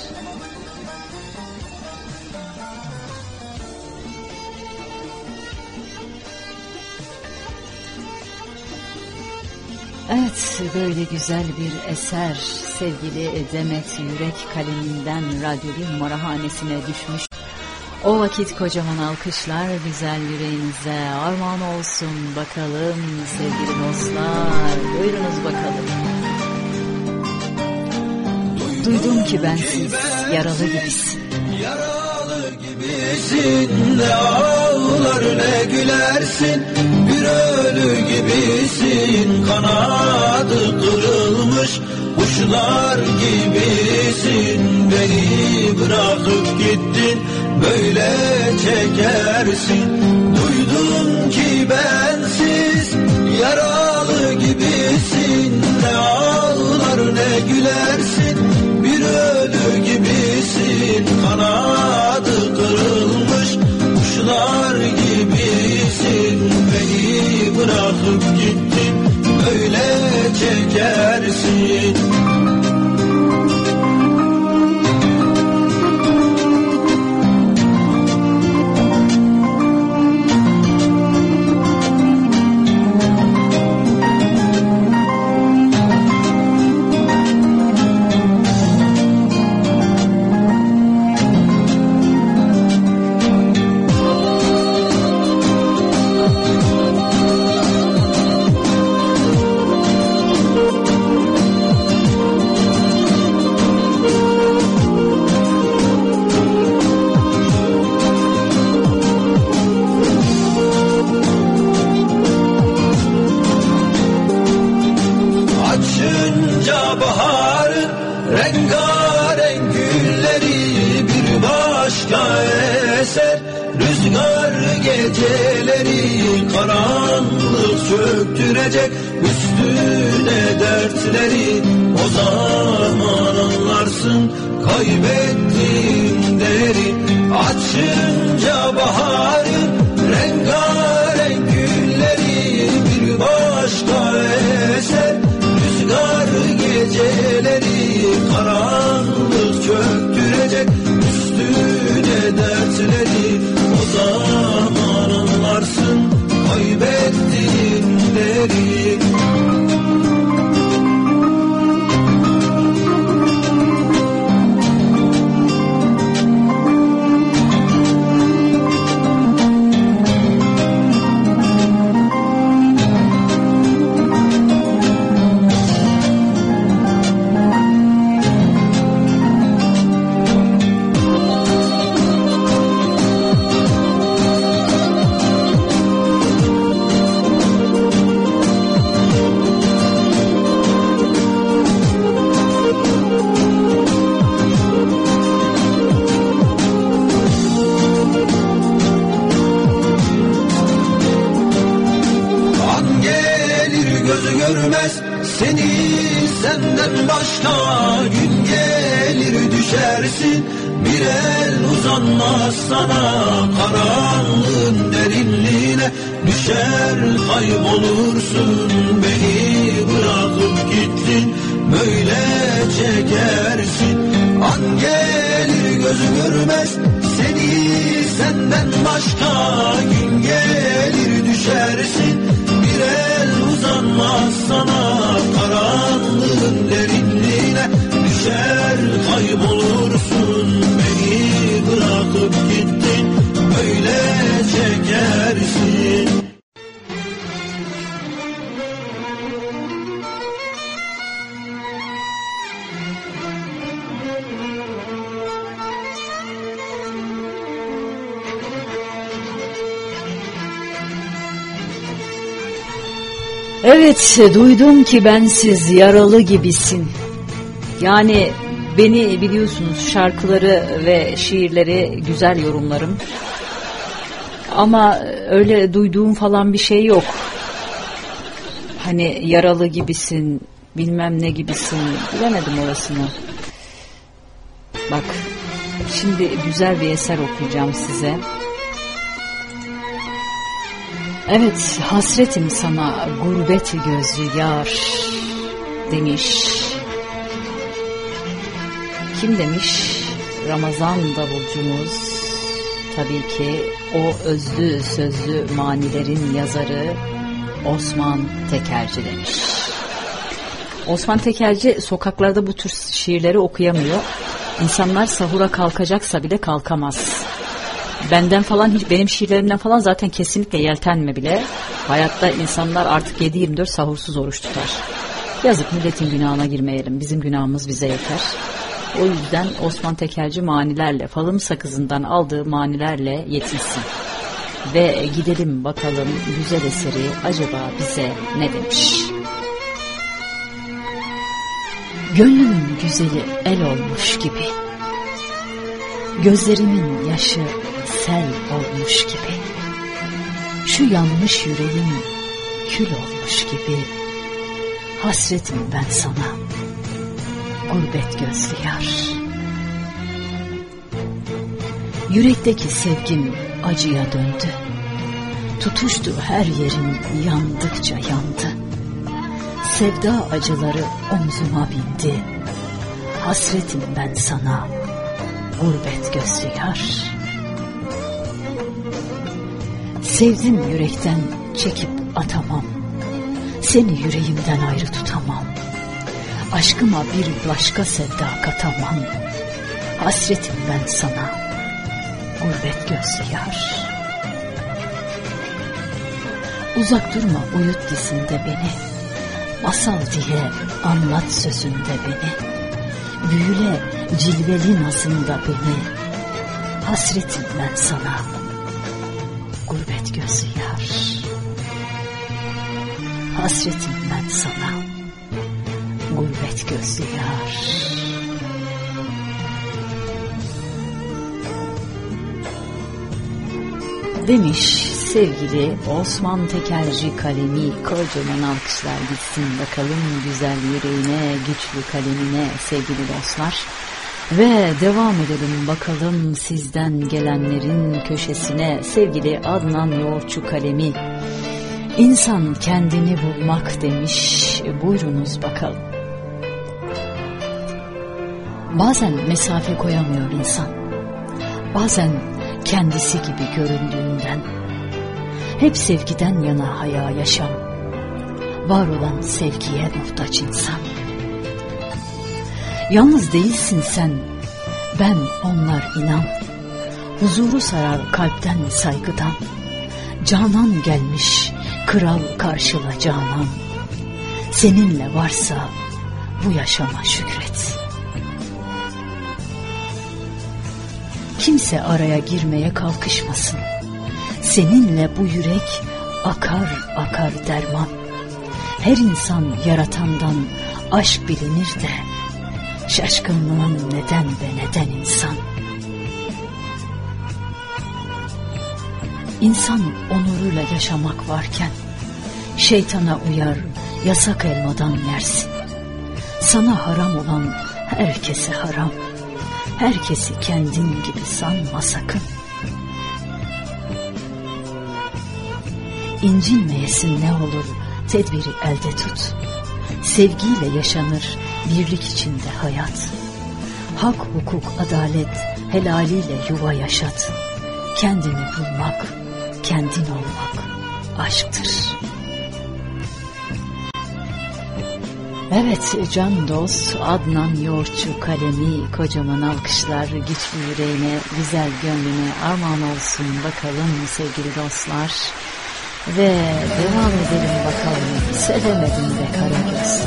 Evet, böyle güzel bir eser sevgili Demet Yürek kaleminden Radyo Bir Numara hanesine düşmüş. O vakit kocaman alkışlar güzel yüreğinize armağan olsun bakalım sevgili dostlar. Buyurunuz bakalım. Duydum ki bensiz yaralı gibisin. Yaralı gibisin, ne ağlar ne gülersin. Bir ölü gibisin, kanadı kırılmış kuşlar gibisin. Beni bırakıp gittin, böyle çekersin. Duydum ki bensiz yaralı gibisin, ne ağlar ne gülersin. Bir ölü eser. Rüzgar geceleri karanlık çöktürecek, üstüne dertleri o zaman anlarsın kaybettiğin değeri. Açınca baharın rengarenk gülleri bir başka eser. Rüzgar geceleri karanlık çöktürecek, üstüne dertleri o zaman anlarsın kaybettiğin değeri. Seni senden başka gün gelir düşersin, bir el uzanmaz sana karanlığın derinliğine, düşer kaybolursun, beni bırakıp gittin, böyle çekersin. An gelir gözü görmez, seni senden başka gün gelir düşersin, bir el uzanmaz sana karanlığın derinliğine, düşer kaybolursun, beni bırakıp gittin, böyle çekersin. Evet, duydum ki bensiz yaralı gibisin. Yani beni biliyorsunuz, şarkıları ve şiirleri güzel yorumlarım. Ama öyle duyduğum falan bir şey yok. Hani yaralı gibisin, bilmem ne gibisin, bilemedim orasını. Bak, şimdi güzel bir eser okuyacağım size. Evet, hasretim sana gurbet gözlü yar demiş. Kim demiş? Ramazan davulcumuz. Tabii ki o özlü sözlü manilerin yazarı Osman Tekelci demiş. Osman Tekelci sokaklarda bu tür şiirleri okuyamıyor. İnsanlar sahura kalkacaksa bile kalkamaz. Benden falan hiç, benim şiirlerimden falan zaten kesinlikle yeltenme bile. Hayatta insanlar artık yedi yirmi dört sahursuz oruç tutar. Yazık, milletin günahına girmeyelim. Bizim günahımız bize yeter. O yüzden Osman Tekelci manilerle, falım sakızından aldığı manilerle yetinsin. Ve gidelim bakalım güzel eseri acaba bize ne demiş? Gönlümün güzeli el olmuş gibi, gözlerimin yaşı sel olmuş gibi, şu yanmış yüreğim kül olmuş gibi, hasretim ben sana gurbet gözlü yar. Yürekteki sevgim acıya döndü, tutuştu her yerim yandıkça yandı, sevda acıları omzuma bindi, hasretim ben sana gurbet gözlü yar. Sevdim yürekten çekip atamam, seni yüreğimden ayrı tutamam, aşkıma bir başka sevda katamam, hasretim ben sana gurbet gözlü yar. Uzak durma uyut dizinde beni, masal diye anlat sözünde beni, büyüle cilveli nazında beni, hasretim ben sana gurbet gözü yar. Hasretim ben sana gurbet gözü yar. demiş sevgili Osman Tekelci kalemi. Kocaman alkışlar gitsin bakalım güzel yüreğine, güçlü kalemine sevgili dostlar. Ve devam edelim bakalım sizden gelenlerin köşesine sevgili Adnan Yoğurtçu kalemi. İnsan kendini bulmak demiş, buyurunuz bakalım. Bazen mesafe koyamıyor insan, bazen kendisi gibi göründüğünden. Hep sevgiden yana haya yaşam, var olan sevgiye muhtaç insan. Yalnız değilsin sen, ben onlar inan. Huzuru sarar kalpten saygıdan. Canan gelmiş, kral karşıla canan. Seninle varsa bu yaşama şükret. Kimse araya girmeye kalkışmasın. Seninle bu yürek akar akar derman. Her insan yaratandan aşk bilinir de, şaşkınlığın neden ve neden insan? İnsan onuruyla yaşamak varken, şeytana uyar, yasak elmadan yersin. Sana haram olan herkese haram, herkesi kendin gibi sanma sakın. İncinmeyesin ne olur, tedbiri elde tut. Sevgiyle yaşanır birlik içinde hayat. Hak, hukuk, adalet helaliyle yuva yaşat. Kendini bulmak, kendin olmak aşktır. Evet can dost Adnan Yoğurtçu kalemi, kocaman alkışlar güçlü yüreğine, güzel gönlüne armağan olsun bakalım sevgili dostlar. Ve devam edelim bakalım. Sevemedim be Karagöz.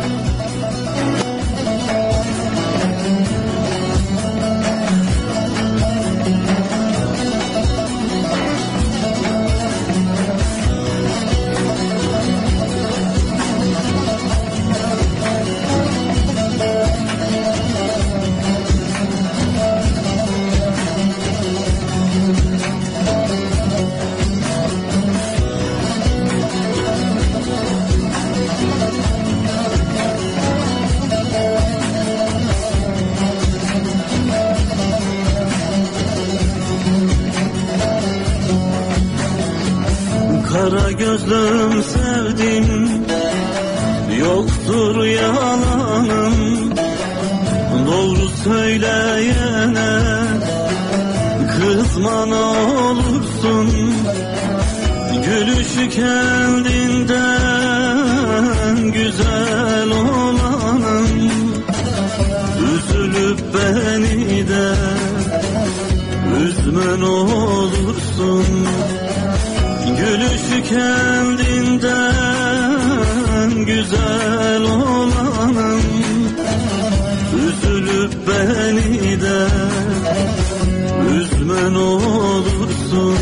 Kara gözlüm sevdim, yoktur yalanım. Doğru söyleyene kızma ne olursun. Gülüşü kendinden güzel olanım. Üzülüp beni de üzme ne olursun. Gülüşü kendinden güzel olanım. Üzülüp beni de üzme ne olursun.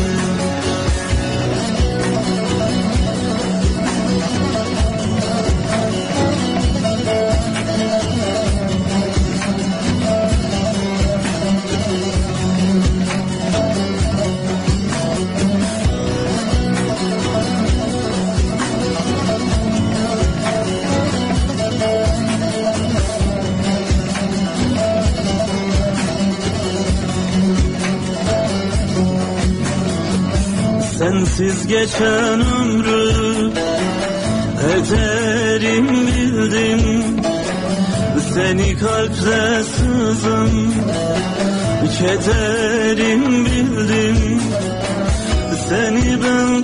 Sensiz geçen ömrü ederim bildim. Seni kalpte sızım kederim bildim. Seni ben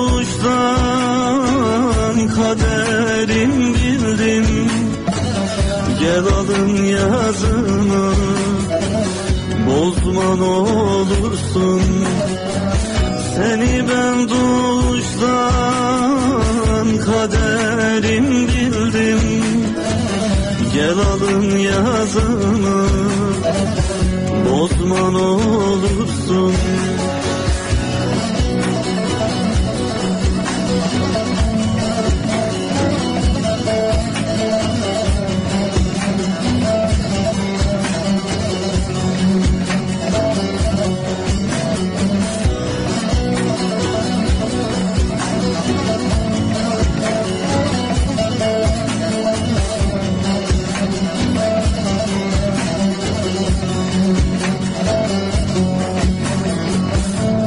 doğuştan kaderim bildim. Gel alın yazını bozma ne olursun. Seni ben doğuştan kaderim bildim. Gel alın yazını bozma ne olursun.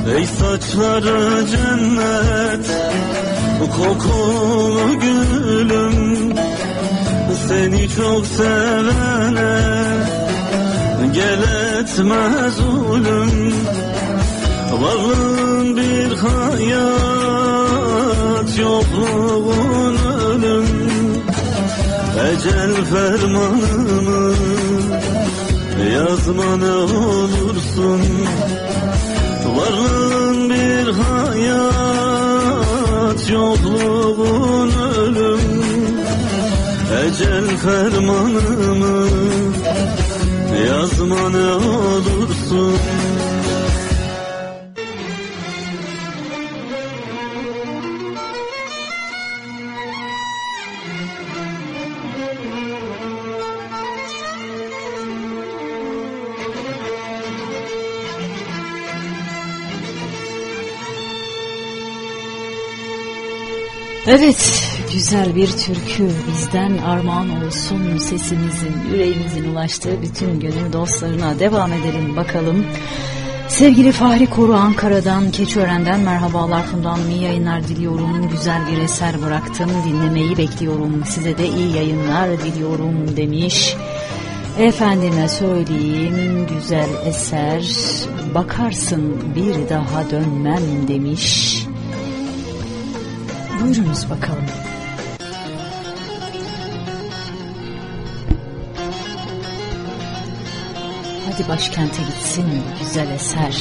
Ey saçları cennet kokulu gülüm, seni çok sevene gel etme zulüm. Varlığın bir hayat, yokluğun ölüm. Ecel fermanımı yazma ne olursun. Varlığın bir hayat, yokluğun ölüm. Ecel fermanımı yazma ne olursun. Evet, güzel bir türkü bizden armağan olsun, sesimizin, yüreğimizin ulaştığı bütün gönül dostlarına devam edelim bakalım. Sevgili Fahri Koru Ankara'dan, Keçiören'den merhabalar Funda Hanım, iyi yayınlar diliyorum. Güzel bir eser bıraktım, dinlemeyi bekliyorum. Size de iyi yayınlar diliyorum demiş. Efendime söyleyeyim, güzel eser, bakarsın bir daha dönmem demiş. Buyurunuz bakalım. Hadi başkente gitsin güzel eser.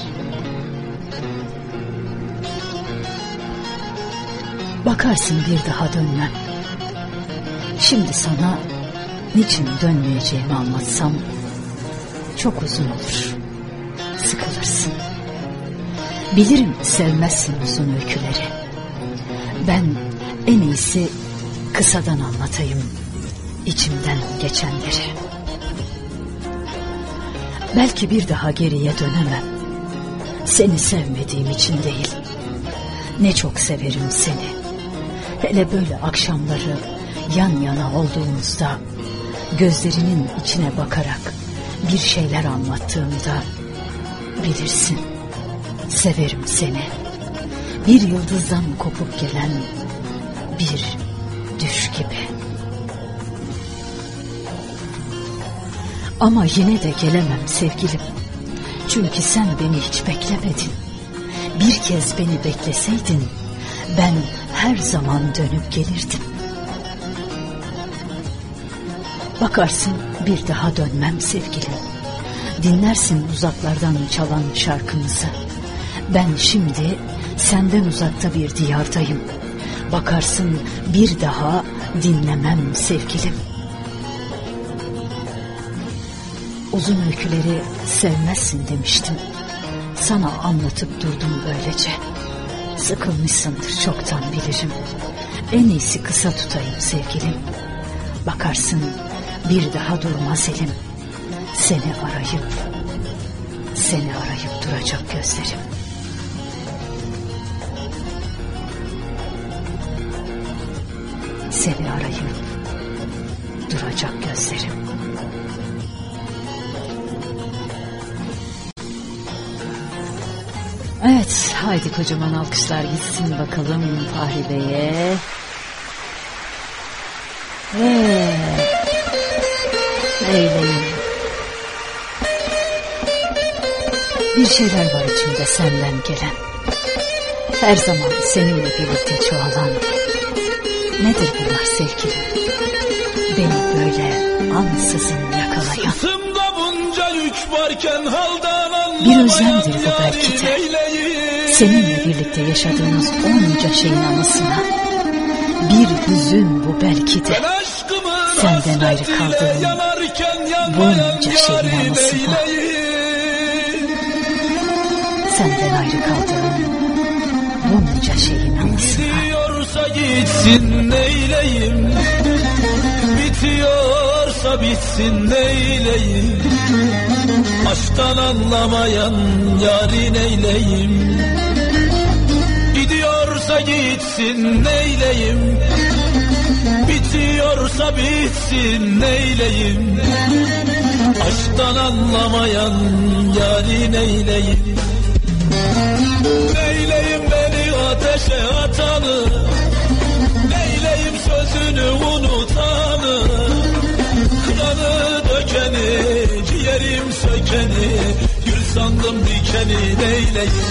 Bakarsın bir daha dönmem. Şimdi sana niçin dönmeyeceğimi anlatsam çok uzun olur. Sıkılırsın. Bilirim sevmezsin uzun öyküleri. Ben en iyisi kısadan anlatayım içimden geçenleri. Belki bir daha geriye dönemem. Seni sevmediğim için değil. Ne çok severim seni. Hele böyle akşamları yan yana olduğumuzda, gözlerinin içine bakarak bir şeyler anlattığımda, bilirsin severim seni. Bir yıldızdan kopup gelen bir düş gibi. Ama yine de gelemem sevgilim. Çünkü sen beni hiç beklemedin. Bir kez beni bekleseydin ben her zaman dönüp gelirdim. Bakarsın bir daha dönmem sevgilim. Dinlersin uzaklardan çalan şarkımızı. Ben şimdi senden uzakta bir diyardayım. Bakarsın bir daha dinlemem sevgilim. Uzun öyküleri sevmezsin demiştim. Sana anlatıp durdum böylece. Sıkılmışsındır çoktan bilirim. En iyisi kısa tutayım sevgilim. Bakarsın bir daha durmaz elim. Seni arayıp, seni arayıp duracak gözlerim. Seni arayıp duracak gözlerim. Evet, haydi kocaman alkışlar gitsin bakalım Fahri Bey'e. Ve eyleyin. Bir şeyler var içimde senden gelen. Her zaman seninle birlikte çoğalan. Nedir bunlar sevgilim? Beni böyle ansızın yakalayan. Bir özlemdir bu belki de. Seninle birlikte yaşadığımız onca şeyin anısına. Bir hüzün bu belki de. Senden ayrı kaldığım bunca şeyin anısına. Senden ayrı kaldığım bunca şeyin anısına. Bitiyorsa gitsin neyleyim, bitiyorsa bitsin neyleyim, aşktan anlamayan yarın neyleyim. Gidiyorsa gitsin neyleyim, bitiyorsa bitsin neyleyim, aşktan anlamayan yarın neyleyim. sandım dikeni neyleyim.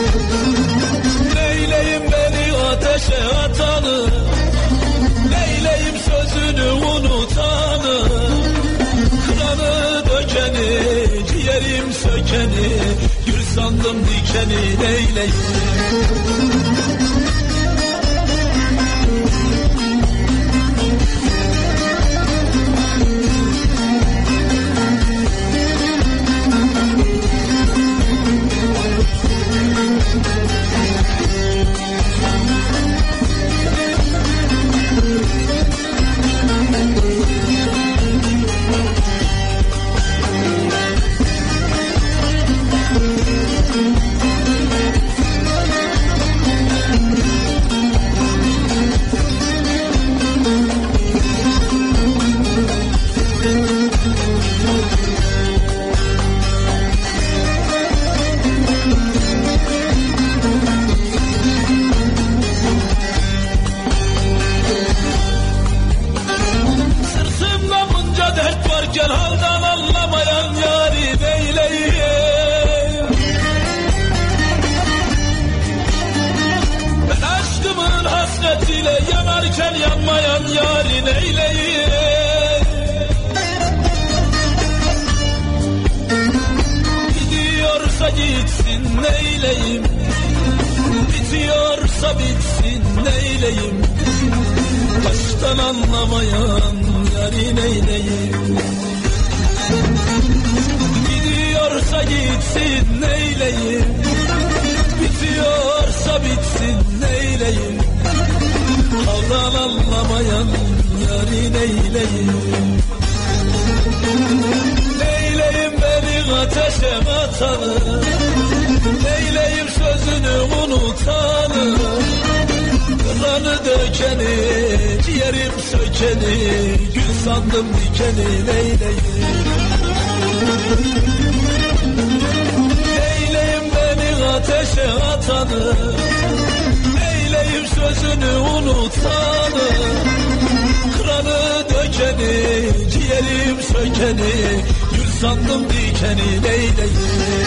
Neyleyim beni ateşe atanı, neyleyim sözünü unutanı, kıranı dökeni, ciğerim sökeni, gül sandım dikeni neyleyim. Yanmayan yarin eyleyim. Gidiyorsa gitsin neyleyim, bitiyorsa bitsin neyleyim. Baştan anlamayan yarin eyleyim. Gidiyorsa gitsin neyleyim, bitiyorsa bitsin neyleyim. Haldan anlamayan yarin eyleyim. Neyleyim beni ateşe atanı, neyleyim sözünü unutanı, kıranı dökeni, ciğerim sökeni, gül sandım dikeni neyleyim. Neyleyim beni ateşe atanı, neyleyim sözünü unutanı, kıranı dökeni, ciğerim sökeni, gül sandım dikeni neyleyim.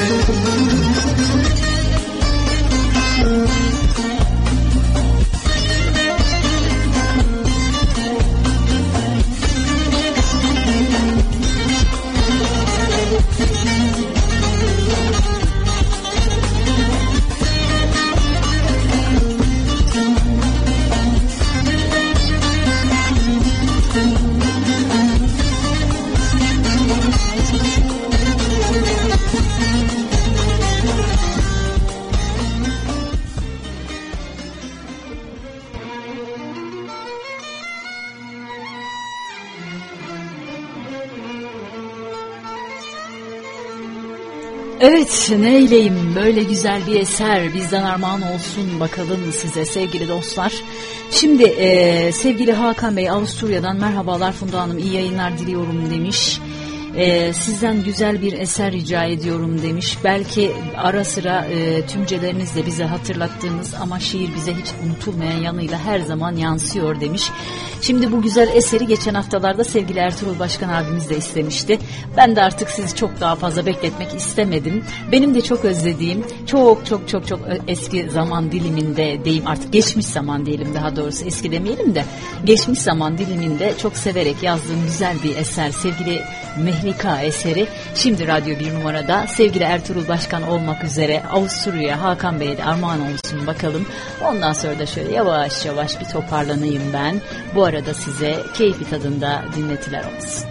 Evet, neyleyim, böyle güzel bir eser bizden armağan olsun bakalım size sevgili dostlar. Şimdi e, sevgili Hakan Bey Avusturya'dan merhabalar Funda Hanım, iyi yayınlar diliyorum demiş. Ee, sizden güzel bir eser rica ediyorum demiş. Belki ara sıra e, tümcelerinizle bize hatırlattığınız ama şiir bize hiç unutulmayan yanıyla her zaman yansıyor demiş. Şimdi bu güzel eseri geçen haftalarda sevgili Ertuğrul Başkan abimiz de istemişti. Ben de artık sizi çok daha fazla bekletmek istemedim. Benim de çok özlediğim, çok çok çok çok eski zaman diliminde diyeyim, artık geçmiş zaman diyelim, daha doğrusu eski demeyelim de geçmiş zaman diliminde çok severek yazdığım güzel bir eser sevgili Mehlika eseri. Şimdi Radyo bir numarada sevgili Ertuğrul Başkan olmak üzere Avusturya Hakan Bey'e de armağan olsun bakalım. Ondan sonra da şöyle yavaş yavaş bir toparlanayım ben. Bu arada size keyfi tadında dinletiler olsun.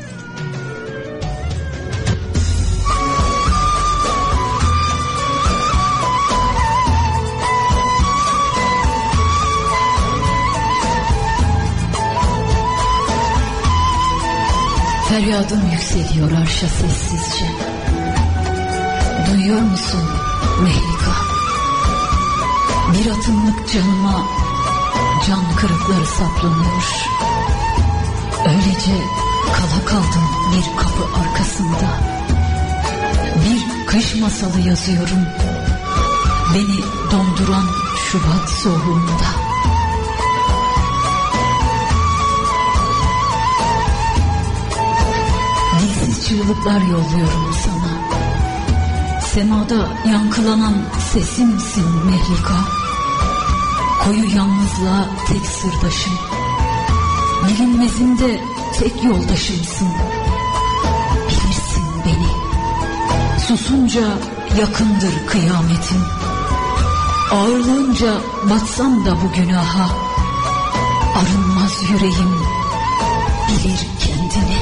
Feryadım yükseliyor arşa sessizce. Duyuyor musun Mehlika? Bir atımlık canıma can kırıkları saplanıyor. Öylece kala kaldım bir kapı arkasında. Bir kış masalı yazıyorum, beni donduran Şubat soğuğunda. Dilsiz çığlıklar yolluyorum sana. Semada yankılanan sesimsin Mehlika. Koyu yalnızlığa tek sırdaşım. Bilinmezinde tek yoldaşımsın. Bilirsin beni. Susunca yakındır kıyametin. Ağırlığınca batsam da bu günaha, arınmaz yüreğim bilir kendini.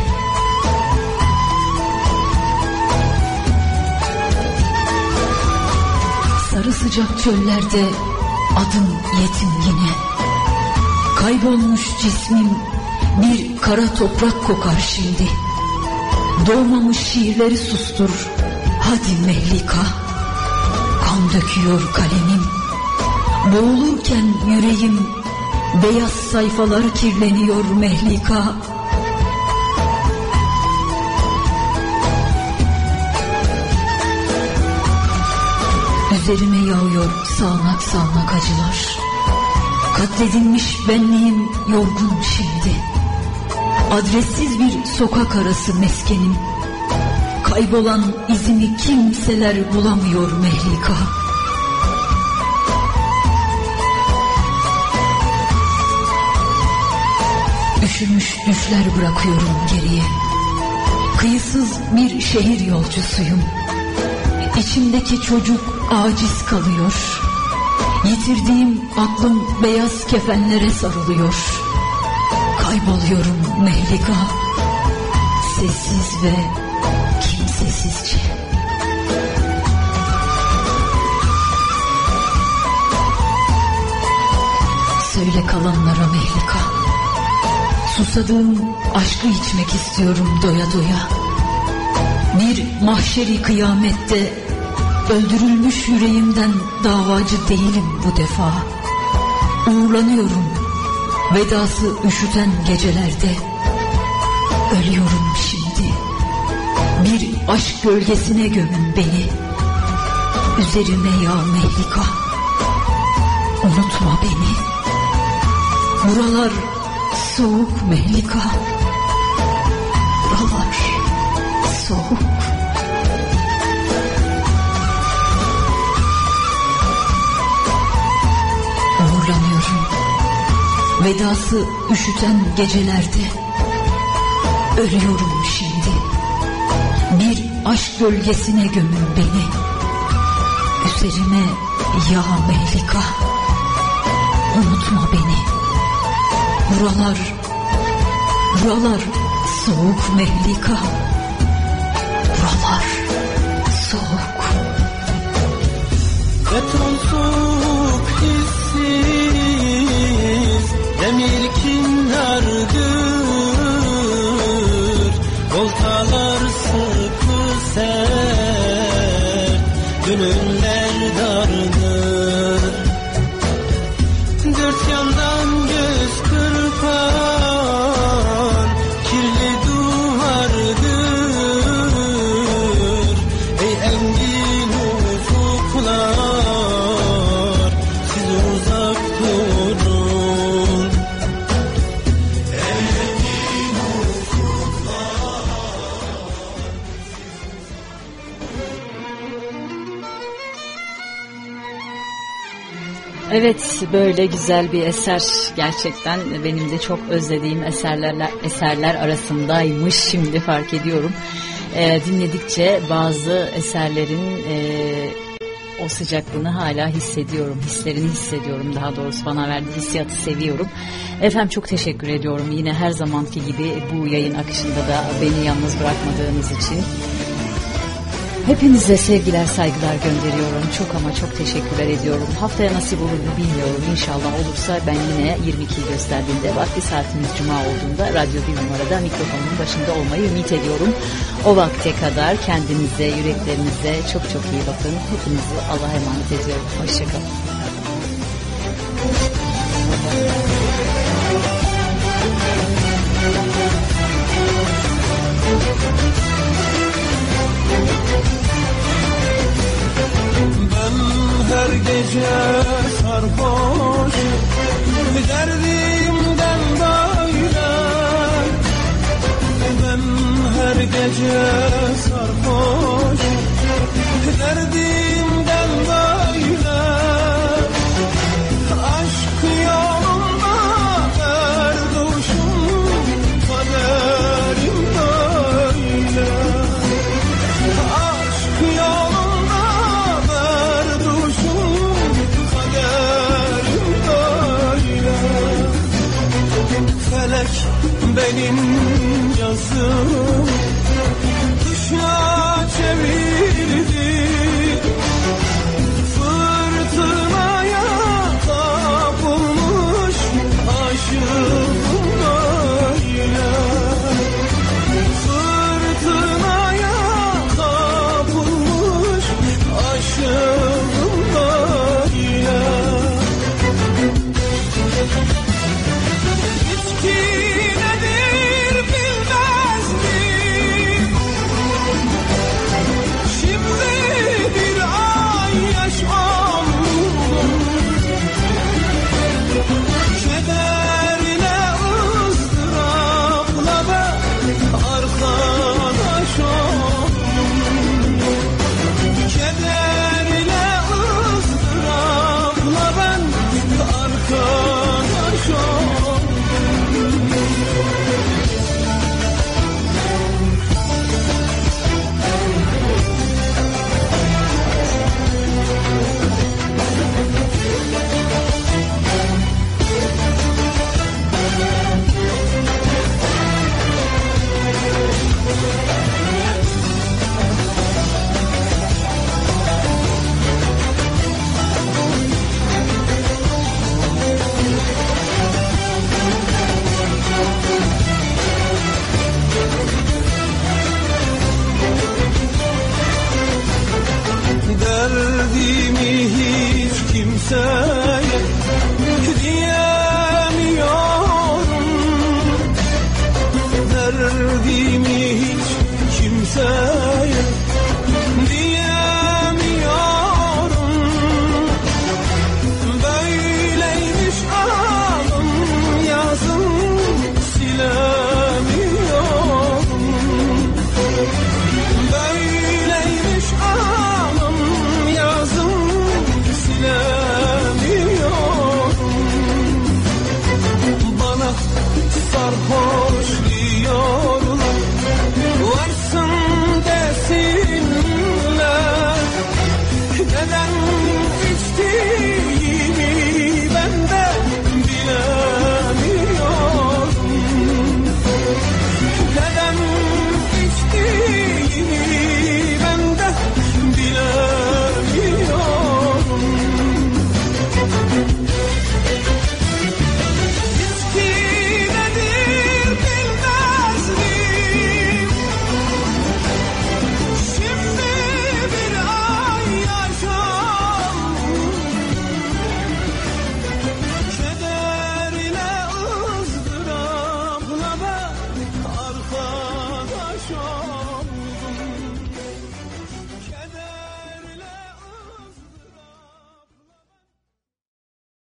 Sarı sıcak çöllerde adım yetim yine. Kaybolmuş cismim bir kara toprak kokar şimdi. Doğmamış şiirleri sustur hadi Mehlika. Kan döküyor kalemim. Boğulurken yüreğim, beyaz sayfalar kirleniyor Mehlika. Üzerime yağıyor sağanak sağanak acılar. Katledilmiş benliğim yorgun şimdi. Adressiz bir sokak arası meskenim. Kaybolan izimi kimseler bulamıyor Mehlika. Üşümüş düşler bırakıyorum geriye. Kıyısız bir şehir yolcusuyum. İçimdeki çocuk aciz kalıyor. Yitirdiğim aklım beyaz kefenlere sarılıyor. Kayboluyorum Mehlika. Sessiz ve kimsesizce. Söyle kalanlara Mehlika. Susadığım aşkı içmek istiyorum doya doya. Bir mahşeri kıyamette öldürülmüş yüreğimden davacı değilim bu defa. Uğurlanıyorum vedası üşüten gecelerde. Ölüyorum şimdi. Bir aşk gölgesine gömün beni. Üzerime yağ Mehlika. Unutma beni. Buralar soğuk Mehlika. Buralar soğuk. Uğurlanıyorum vedası üşüten gecelerde. Ölüyorum şimdi. Bir aşk gölgesine gömün beni. Üzerime yağ Mehlika. Unutma beni. Buralar, buralar soğuk Mehlika. Buralar soğuk. Beton soğuk hissiz, demir kinardır. Voltalar sıkı sert, gönüller dardır. Dört yandan göz kırpan kirli duvardır. Ey engin ufuklar, siz uzak durun. Engin ufuklar. Evet, böyle güzel bir eser, gerçekten benim de çok özlediğim eserler eserler arasındaymış, şimdi fark ediyorum. Ee, dinledikçe bazı eserlerin e, o sıcaklığını hala hissediyorum, hislerini hissediyorum, daha doğrusu bana verdiği hissiyatı seviyorum. Efendim çok teşekkür ediyorum yine her zamanki gibi bu yayın akışında da beni yalnız bırakmadığınız için. Hepinize sevgiler, saygılar gönderiyorum. Çok ama çok teşekkürler ediyorum. Haftaya nasip olur mu bilmiyorum. İnşallah olursa ben yine yirmi ikiyi gösterdiğinde, vakti saatimiz cuma olduğunda Radyo bir numarada mikrofonun başında olmayı ümit ediyorum. O vakte kadar kendinize, yüreklerinize çok çok iyi bakın. Hepinizi Allah'a emanet ediyorum. Hoşçakalın. Her gece sarhoş derdimden böyle. Ben her gece sarhoş Derdimden böyle, aşk yolunda berduşum, kaderim böyle. Aşk yolunda berduşum, kaderim böyle. Felek benim yazım